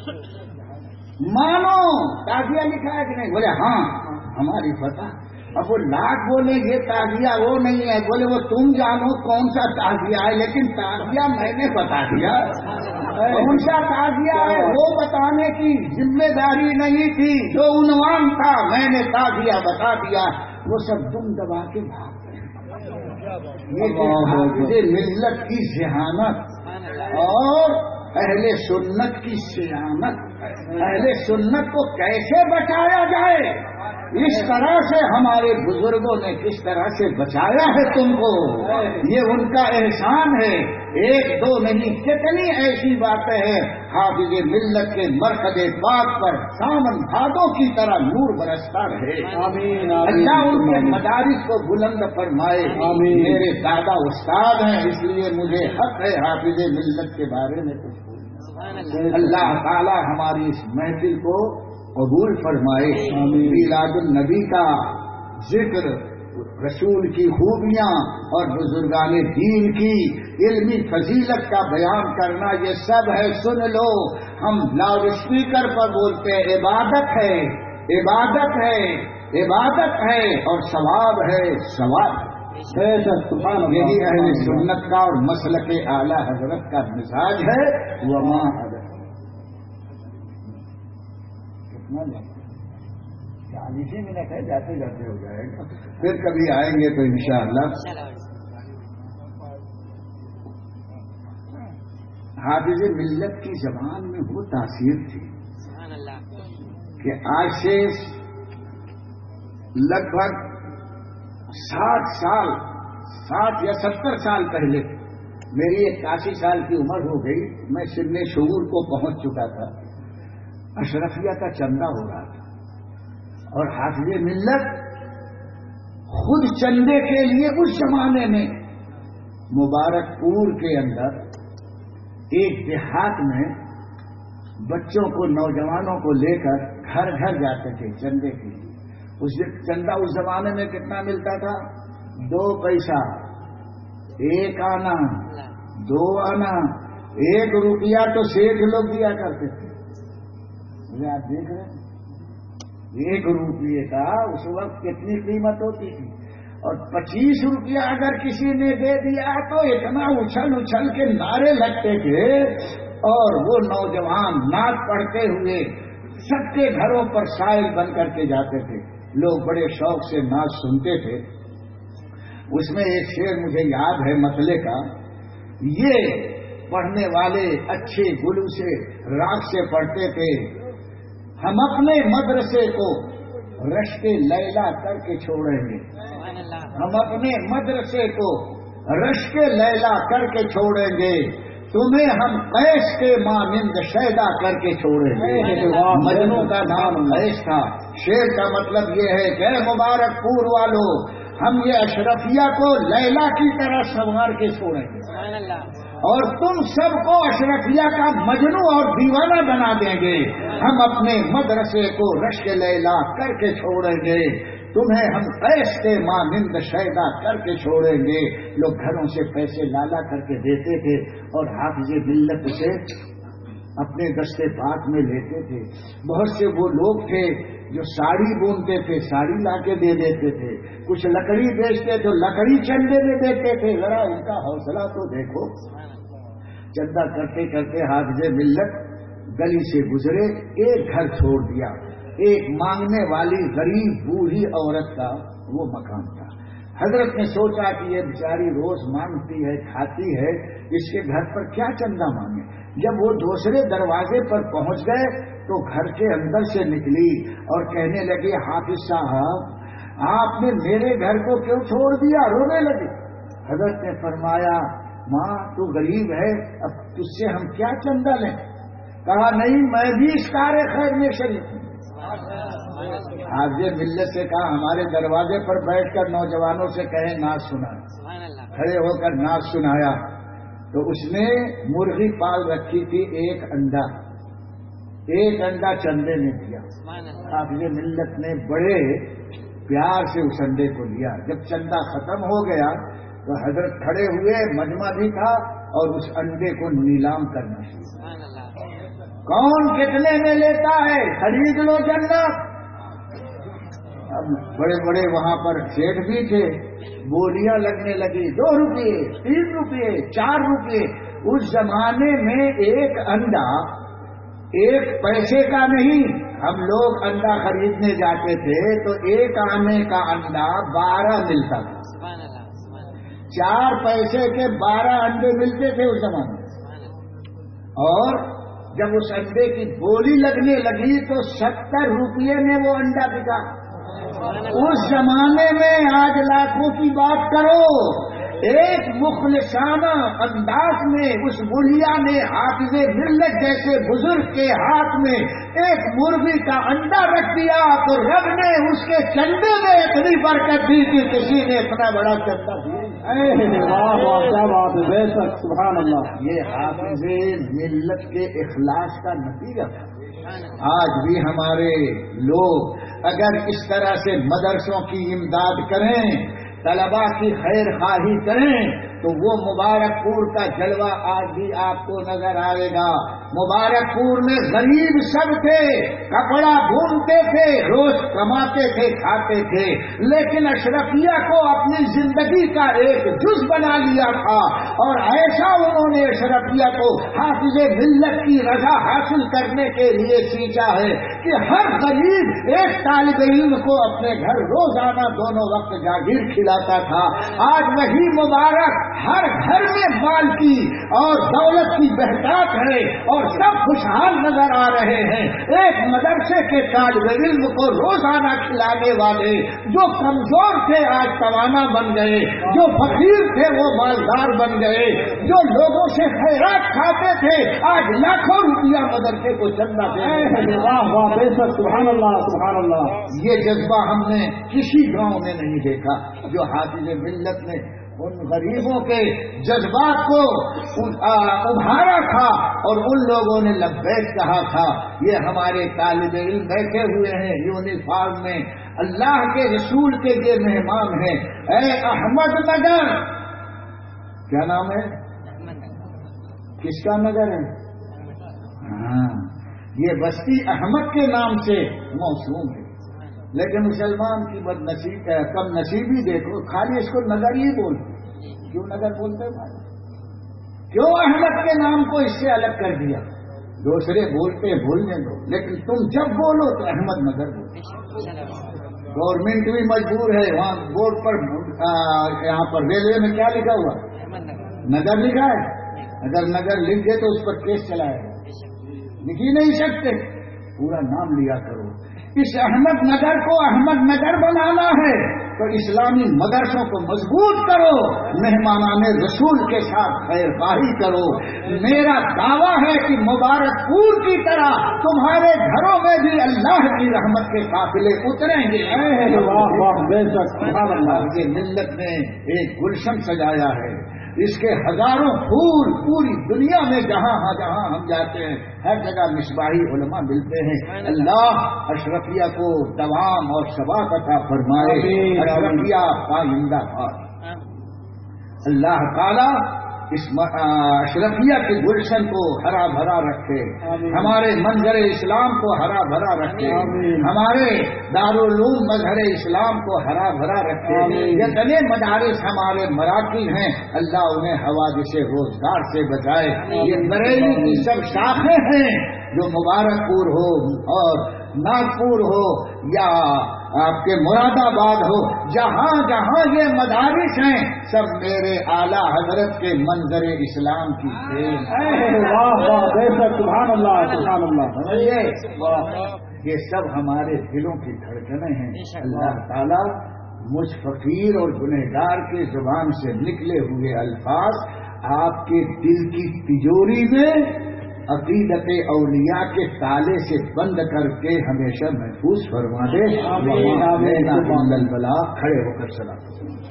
مانو تعزیہ لکھا ہے کہ نہیں بولے ہاں ہماری فتح اب وہ لاکھ بولے یہ تعزیہ وہ نہیں ہے بولے وہ تم جانو کون سا تعزیہ ہے لیکن تعزیہ میں نے بتا دیا کون سا تعزیہ ہے وہ بتانے کی ذمہ داری نہیں تھی جو عنوان تھا میں نے تعزیہ بتا دیا وہ سب دم دبا کے بھاگ گئے یہ حافظ ملت کی ذہانت اور اہل سنت کی سیانت. اہل سنت کو کیسے بچایا جائے، اس طرح سے ہمارے بزرگوں نے کس طرح سے بچایا ہے تم کو، یہ ان کا احسان ہے. ایک دو نہیں، کتنی ایسی باتیں ہیں حافظ ملت کے مرکز پاک پر سامن بھادوں کی طرح نور برستا رہے. اللہ ان کے مدارس کو بلند فرمائے. میرے دادا استاد ہیں، اس لیے مجھے حق ہے حافظ ملت کے بارے میں کچھ بولنا. اللہ تعالی ہماری اس محفل کو قبول فرمائے. میلاد النبی کا ذکر، رسول کی خوبیاں اور بزرگان دین کی علمی فضیلت کا بیان کرنا، یہ سب ہے. سن لو، ہم لاؤڈ اسپیکر پر بولتے ہیں، عبادت ہے، عبادت ہے، عبادت ہے اور ثواب ہے، ثواب. یہی اہل سنت کا اور مسلک اعلی حضرت کا مزاج ہے. وما چالیس ہی منٹ ہے، جاتے جاتے ہو جائے گا، پھر کبھی آئیں گے تو انشاءاللہ. حافظ ملت کی زبان میں وہ تاثیر تھی کہ آج سے لگ بھگ ساٹھ سال ساٹھ یا ستر سال پہلے میری اکاسی سال کی عمر ہو گئی. میں سن شعور کو پہنچ چکا تھا. اشرفیہ کا چندہ ہو رہا تھا اور حافظ ملت خود چندے کے لیے اس زمانے میں مبارک پور کے اندر ایک دیہات میں بچوں کو، نوجوانوں کو لے کر گھر گھر جاتے تھے چندے کے لیے. اس چندہ اس زمانے میں کتنا ملتا تھا؟ دو پیسہ، ایک آنا، دو آنا. ایک روپیہ تو سیٹھ لوگ دیا کرتے تھے. مجھے آپ دیکھ رہے ہیں، ایک روپیے کا اس وقت کتنی قیمت ہوتی تھی. اور پچیس روپیہ اگر کسی نے دے دیا تو اتنا اچھل اچھل کے نعرے لگتے تھے. اور وہ نوجوان نعت پڑھتے ہوئے سب کے گھروں پر سائل بن کر کے جاتے تھے. لوگ بڑے شوق سے نعت سنتے تھے. اس میں ایک شعر مجھے یاد ہے مسئلے کا. یہ پڑھنے والے اچھے گلو سے راگ سے پڑھتے تھے، ہم اپنے مدرسے کو رشک لیلا کر کے چھوڑیں گے، ہم اپنے مدرسے کو رشک لیلا کر کے چھوڑیں گے، تمہیں ہم قیس کے مانند شیدا کر کے چھوڑیں گے. مجنوں کا نام قیس تھا. شعر کا مطلب یہ ہے کہ مبارک پور والوں، ہم یہ اشرفیہ کو لیلا کی طرح سنوار کے چھوڑیں گے اور تم سب کو اشرفیہ کا مجنوں اور دیوانہ بنا دیں گے. ہم اپنے مدرسے کو رشک لیلا کر کے چھوڑیں گے، تمہیں ہم قیس کے مانند شیدا کر کے چھوڑیں گے. لوگ گھروں سے پیسے لالا کر کے دیتے تھے اور حافظ ملت سے اپنے دستے پاک میں لیتے تھے. بہت سے وہ لوگ تھے جو ساڑی بونتے تھے، ساڑی لا کے دے دیتے تھے. کچھ لکڑی بیچتے تو لکڑی چندے میں دیتے تھے. ذرا ان کا حوصلہ تو دیکھو. چندہ کرتے کرتے حافظ ملت گلی سے گزرے، ایک گھر چھوڑ دیا. ایک مانگنے والی غریب بوڑھی عورت کا وہ مکان تھا. حضرت نے سوچا کہ یہ بیچاری روز مانگتی ہے، کھاتی ہے، اس کے گھر پر کیا چندہ مانگے. جب وہ دوسرے دروازے پر پہنچ گئے تو گھر کے اندر سے نکلی اور کہنے لگی، حافظ صاحب آپ نے میرے گھر کو کیوں چھوڑ دیا؟ رونے لگی. حضرت نے فرمایا، ماں تو غریب ہے، اب تجھ سے ہم کیا چندہ لیں؟ کہا نہیں، میں بھی اس کار خیر میں شریک ہوں. حافظ ملت سے کہا ہمارے دروازے پر بیٹھ کر نوجوانوں سے کہیں نعت سنا. کھڑے ہو کر نعت سنایا تو اس نے مرغی پال رکھی تھی، ایک انڈا ایک انڈا چندے نے دیا. حافظ ملت نے بڑے پیار سے اس انڈے کو لیا. جب چندہ ختم ہو گیا تو حضرت کھڑے ہوئے، مجمع بھی تھا اور اس انڈے کو نیلام کرنا شروع. کون کتنے میں لیتا ہے؟ خرید لو جنت. اب بڑے بڑے وہاں پر سیٹ بھی تھے، بولیاں لگنے لگی، دو روپے، تین روپے، چار روپے. اس زمانے میں ایک انڈا ایک پیسے کا نہیں. ہم لوگ انڈا خریدنے جاتے تھے تو ایک آنے کا انڈا بارہ ملتا تھا. چار پیسے کے بارہ انڈے ملتے تھے اس زمانے میں، اور جب اس انڈے کی بولی لگنے لگی تو ستر روپئے میں وہ انڈا بکا۔ اس زمانے میں آج لاکھوں کی بات کرو، ایک مخلصانہ انداز میں اس بڑھیا نے حافظ ملت جیسے بزرگ کے ہاتھ میں ایک مرغی کا انڈا رکھ دیا تو رب نے اس کے چندے میں اتنی برکت دی کہ کسی نے اتنا بڑا چندہ دیا۔ کیا بات ہے، بے شک، سبحان اللہ۔ یہ حافظ ملت کے اخلاص کا نتیجہ تھا۔ آج بھی ہمارے لوگ اگر اس طرح سے مدرسوں کی امداد کریں، طلباء کی خیر خواہی کریں، تو وہ مبارک پور کا جلوہ آج بھی آپ کو نظر آئے گا۔ مبارک پور میں غریب سب تھے، کپڑا ڈھونڈتے تھے، روز کماتے تھے، کھاتے تھے، لیکن اشرفیہ کو اپنی زندگی کا ایک جز بنا لیا تھا، اور ایسا انہوں نے اشرفیہ کو حافظ ملت کی رضا حاصل کرنے کے لیے سینچا ہے کہ ہر غریب ایک طالب علم کو اپنے گھر روزانہ دونوں وقت جاگیر کھلاتا تھا۔ آج وہی مبارک ہر گھر میں مال کی اور دولت کی بہتات ہے اور سب خوشحال نظر آ رہے ہیں۔ ایک مدرسے کے طالب علم کو روزانہ کھلانے والے جو کمزور تھے آج توانا بن گئے، جو فقیر تھے وہ مالدار بن گئے، جو لوگوں سے خیرات کھاتے تھے آج لاکھوں روپیہ مدرسے کو چندہ دے۔ واہ واہ، بے شک، سبحان اللہ، سبحان اللہ۔ یہ جذبہ ہم نے کسی گاؤں میں نہیں دیکھا جو حافظ ملت نے ان غریبوں کے جذبات کو ابھارا تھا اور ان لوگوں نے لبیک کہا تھا۔ یہ ہمارے طالب علم بیٹھے ہوئے ہیں یونیفارم میں، اللہ کے رسول کے یہ مہمان ہیں۔ اے احمد نگر، کیا نام ہے؟ کس کا نگر ہے؟ ہاں، یہ بستی احمد کے نام سے موسوم ہے، لیکن مسلمان کی بد نصیب کم نصیبی دیکھو، خالی اس کو نگر ہی بولتے۔ کیوں نگر بولتے بھائی؟ کیوں احمد کے نام کو اس سے الگ کر دیا؟ دوسرے بولتے بولنے دو، لیکن تم جب بولو تو احمد نگر بولو۔ گورنمنٹ بھی مجبور ہے، وہاں بورڈ پر یہاں پر ریلوے میں کیا لکھا ہوا؟ نگر لکھا ہے۔ اگر نگر لکھ دے تو اس پر کیس چلائے گا، لکھ ہی نہیں سکتے، پورا نام لیا کرو۔ اس احمد نگر کو احمد نگر بنانا ہے تو اسلامی مدرسوں کو مضبوط کرو، مہمانان رسول کے ساتھ خیر خواہی کرو۔ میرا دعویٰ ہے کہ مبارک پور کی طرح تمہارے گھروں میں بھی اللہ کی رحمت کے قافلے اتریں گے۔ واہ واہ، بے شک، سبحان اللہ۔ یہ ملت نے ایک گلشن سجایا ہے، اس کے ہزاروں پھول پوری دنیا میں جہاں جہاں ہم جاتے ہیں ہر جگہ مصباحی علماء ملتے ہیں۔ اللہ اشرفیہ کو دوام اور ثبات عطا فرمائے، اشرفیہ پائندہ باد۔ اللہ تعالی اس اشرفیہ کی گلشن کو ہرا بھرا رکھے، ہمارے منظر اسلام کو ہرا بھرا رکھے، ہمارے دارالعلوم مظہر اسلام کو ہرا بھرا رکھے۔ جتنے مدارس ہمارے مراکز ہیں اللہ انہیں حوادث روزگار سے بچائے۔ یہ بریلی کی سب شاخیں ہیں، جو مبارک پور ہو اور ناگپور ہو یا آپ کے مراد آباد ہو، جہاں جہاں یہ مدارس ہیں سب میرے اعلیٰ حضرت کے منظر اسلام کی دین۔ واہ واہ، بے شک، سبحان اللہ، سبحان اللہ۔ یہ سب ہمارے دلوں کی دھڑکنیں ہیں۔ اللہ تعالیٰ مجھ فقیر اور گنہگار کے زبان سے نکلے ہوئے الفاظ آپ کے دل کی تجوری میں عقیدت اولیاء کے تالے سے بند کر کے ہمیشہ محفوظ فرما دے۔ بلا کھڑے ہو کر سلام۔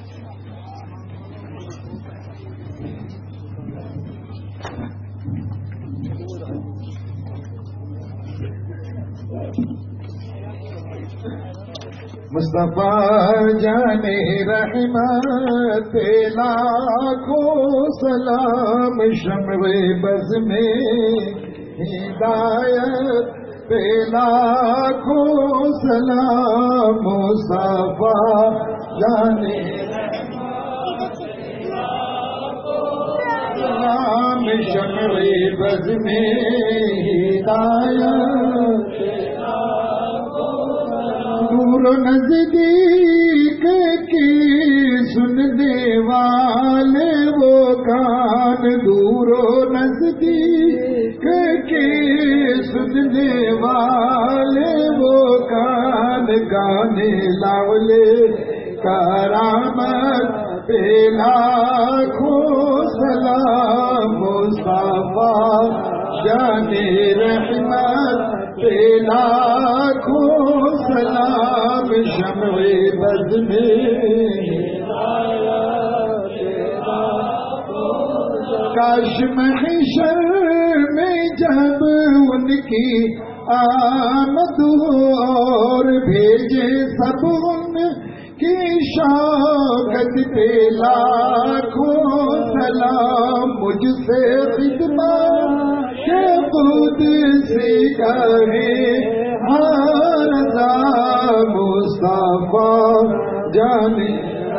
مصطفیٰ جانے رحمت لاکھوں سلام، شمع بز میں ہدایت پہ لاکھوں سلام، مصطفیٰ جانے سلام، شمع بز میں ہدایت نور نزدیک کی سن دیوان دور و نزدیک کے سننے والے وہ کان گانے لاولے کرامت پہ لاکھوں سلام مصطفیٰ جان رحمت پہ لاکھوں سلام شمع بز میں کاش محشر میں جب ان کی آمد ہو اور بھیجے سب ان کی شوقت پہ لاکھوں سلام مجھ سے خدمت کے خود سے کرے ہارزا مصطفیٰ جانے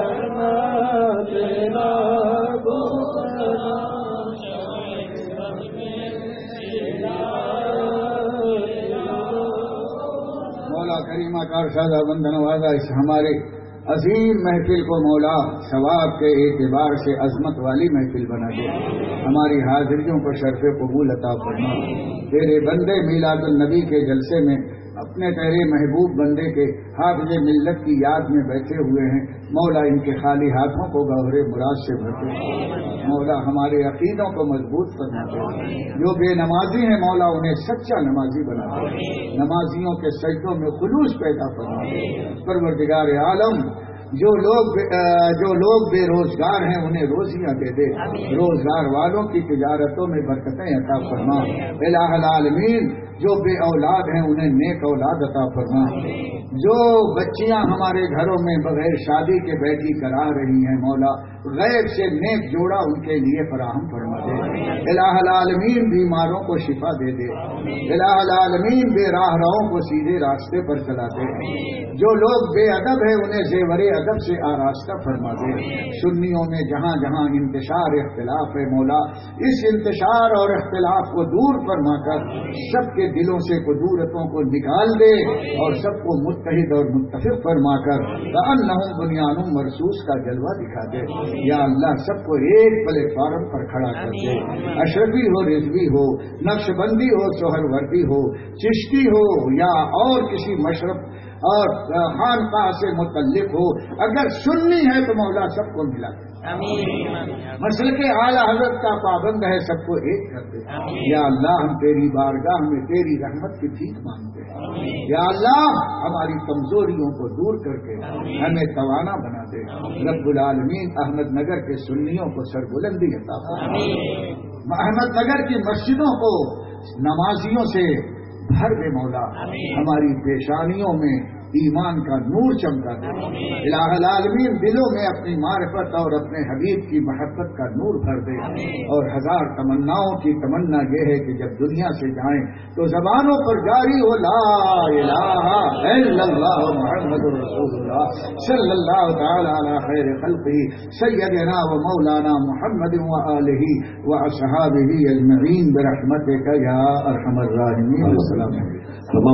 مولا کریمہ کار شادہ بند نوازہ اس ہمارے عظیم محفل کو مولا ثواب کے اعتبار سے عظمت والی محفل بنا دے. ہماری حاضریوں کو شرف قبول عطا فرما. تیرے بندے میلاد النبی کے جلسے میں اپنے تیرے محبوب بندے کے حافظ ملت کی یاد میں بیٹھے ہوئے ہیں. مولا ان کے خالی ہاتھوں کو گوہر مراد سے بھرتے. مولا ہمارے عقیدوں کو مضبوط کرنا دے. جو بے نمازی ہیں مولا انہیں سچا نمازی بنا دے. نمازیوں کے سجدوں میں خلوص پیدا فرما دے. پروردگار عالم جو لوگ جو لوگ بے روزگار ہیں انہیں روزیاں دے دے. روزگار والوں کی تجارتوں میں برکتیں عطا فرما. الہ العالمین جو بے اولاد ہیں انہیں نیک اولاد عطا فرما. جو بچیاں ہمارے گھروں میں بغیر شادی کے بیٹی کرا رہی ہیں مولا غیب سے نیک جوڑا ان کے لیے فراہم فرما دے. الہ العالمین بیماروں کو شفا دے دے. الہ العالمین بے راہ رہوں کو سیدھے راستے پر چلا دے. جو لوگ بے ادب ہیں انہیں زیور ادب سے آراستہ فرما دے. سنیوں میں جہاں جہاں انتشار اختلاف ہے مولا اس انتشار اور اختلاف کو دور فرما کر سب کے دلوں سے قدورتوں کو نکال دے اور سب کو متحد اور متفق فرما کر کأنہم بنیان مرصوص کا جلوہ دکھا دے. یا اللہ سب کو ایک پلیٹ فارم پر کھڑا کر دے. اشرفی ہو رضوی ہو نقش بندی ہو سہر وردی ہو چشتی ہو یا اور کسی مشرب اور خانقاہ سے متعلق ہو اگر سننی ہے تو مولا سب کو ملا دے. مسلک اعلیٰ حضرت کا پابند ہے سب کو ایک کر دے. یا اللہ ہم تیری بارگاہ میں تیری رحمت کی بھیک مانگتے ہیں. یا اللہ ہماری کمزوریوں کو دور کر کے ہمیں توانا بنا دے. رب العالمین احمد نگر کے سنیوں کو سربلندی عطا فرما. احمد نگر کی مسجدوں کو نمازیوں سے بھر دے مولا. ہماری پیشانیوں میں ایمان کا نور چمکا دے. الہ العالمین دلوں میں اپنی معرفت اور اپنے حبیب کی محبت کا نور بھر دے. اور ہزار تمناؤں کی تمنا یہ ہے کہ جب دنیا سے جائیں تو زبانوں پر جاری ہو لا الہ الا اللہ محمد رسول اللہ صلی اللہ تعالی علی خیر خلقہ سیدنا و مولانا محمد و آلہ و اصحابہ اجمعین برحمتک یا ارحم الراحمین. السلام علیکم.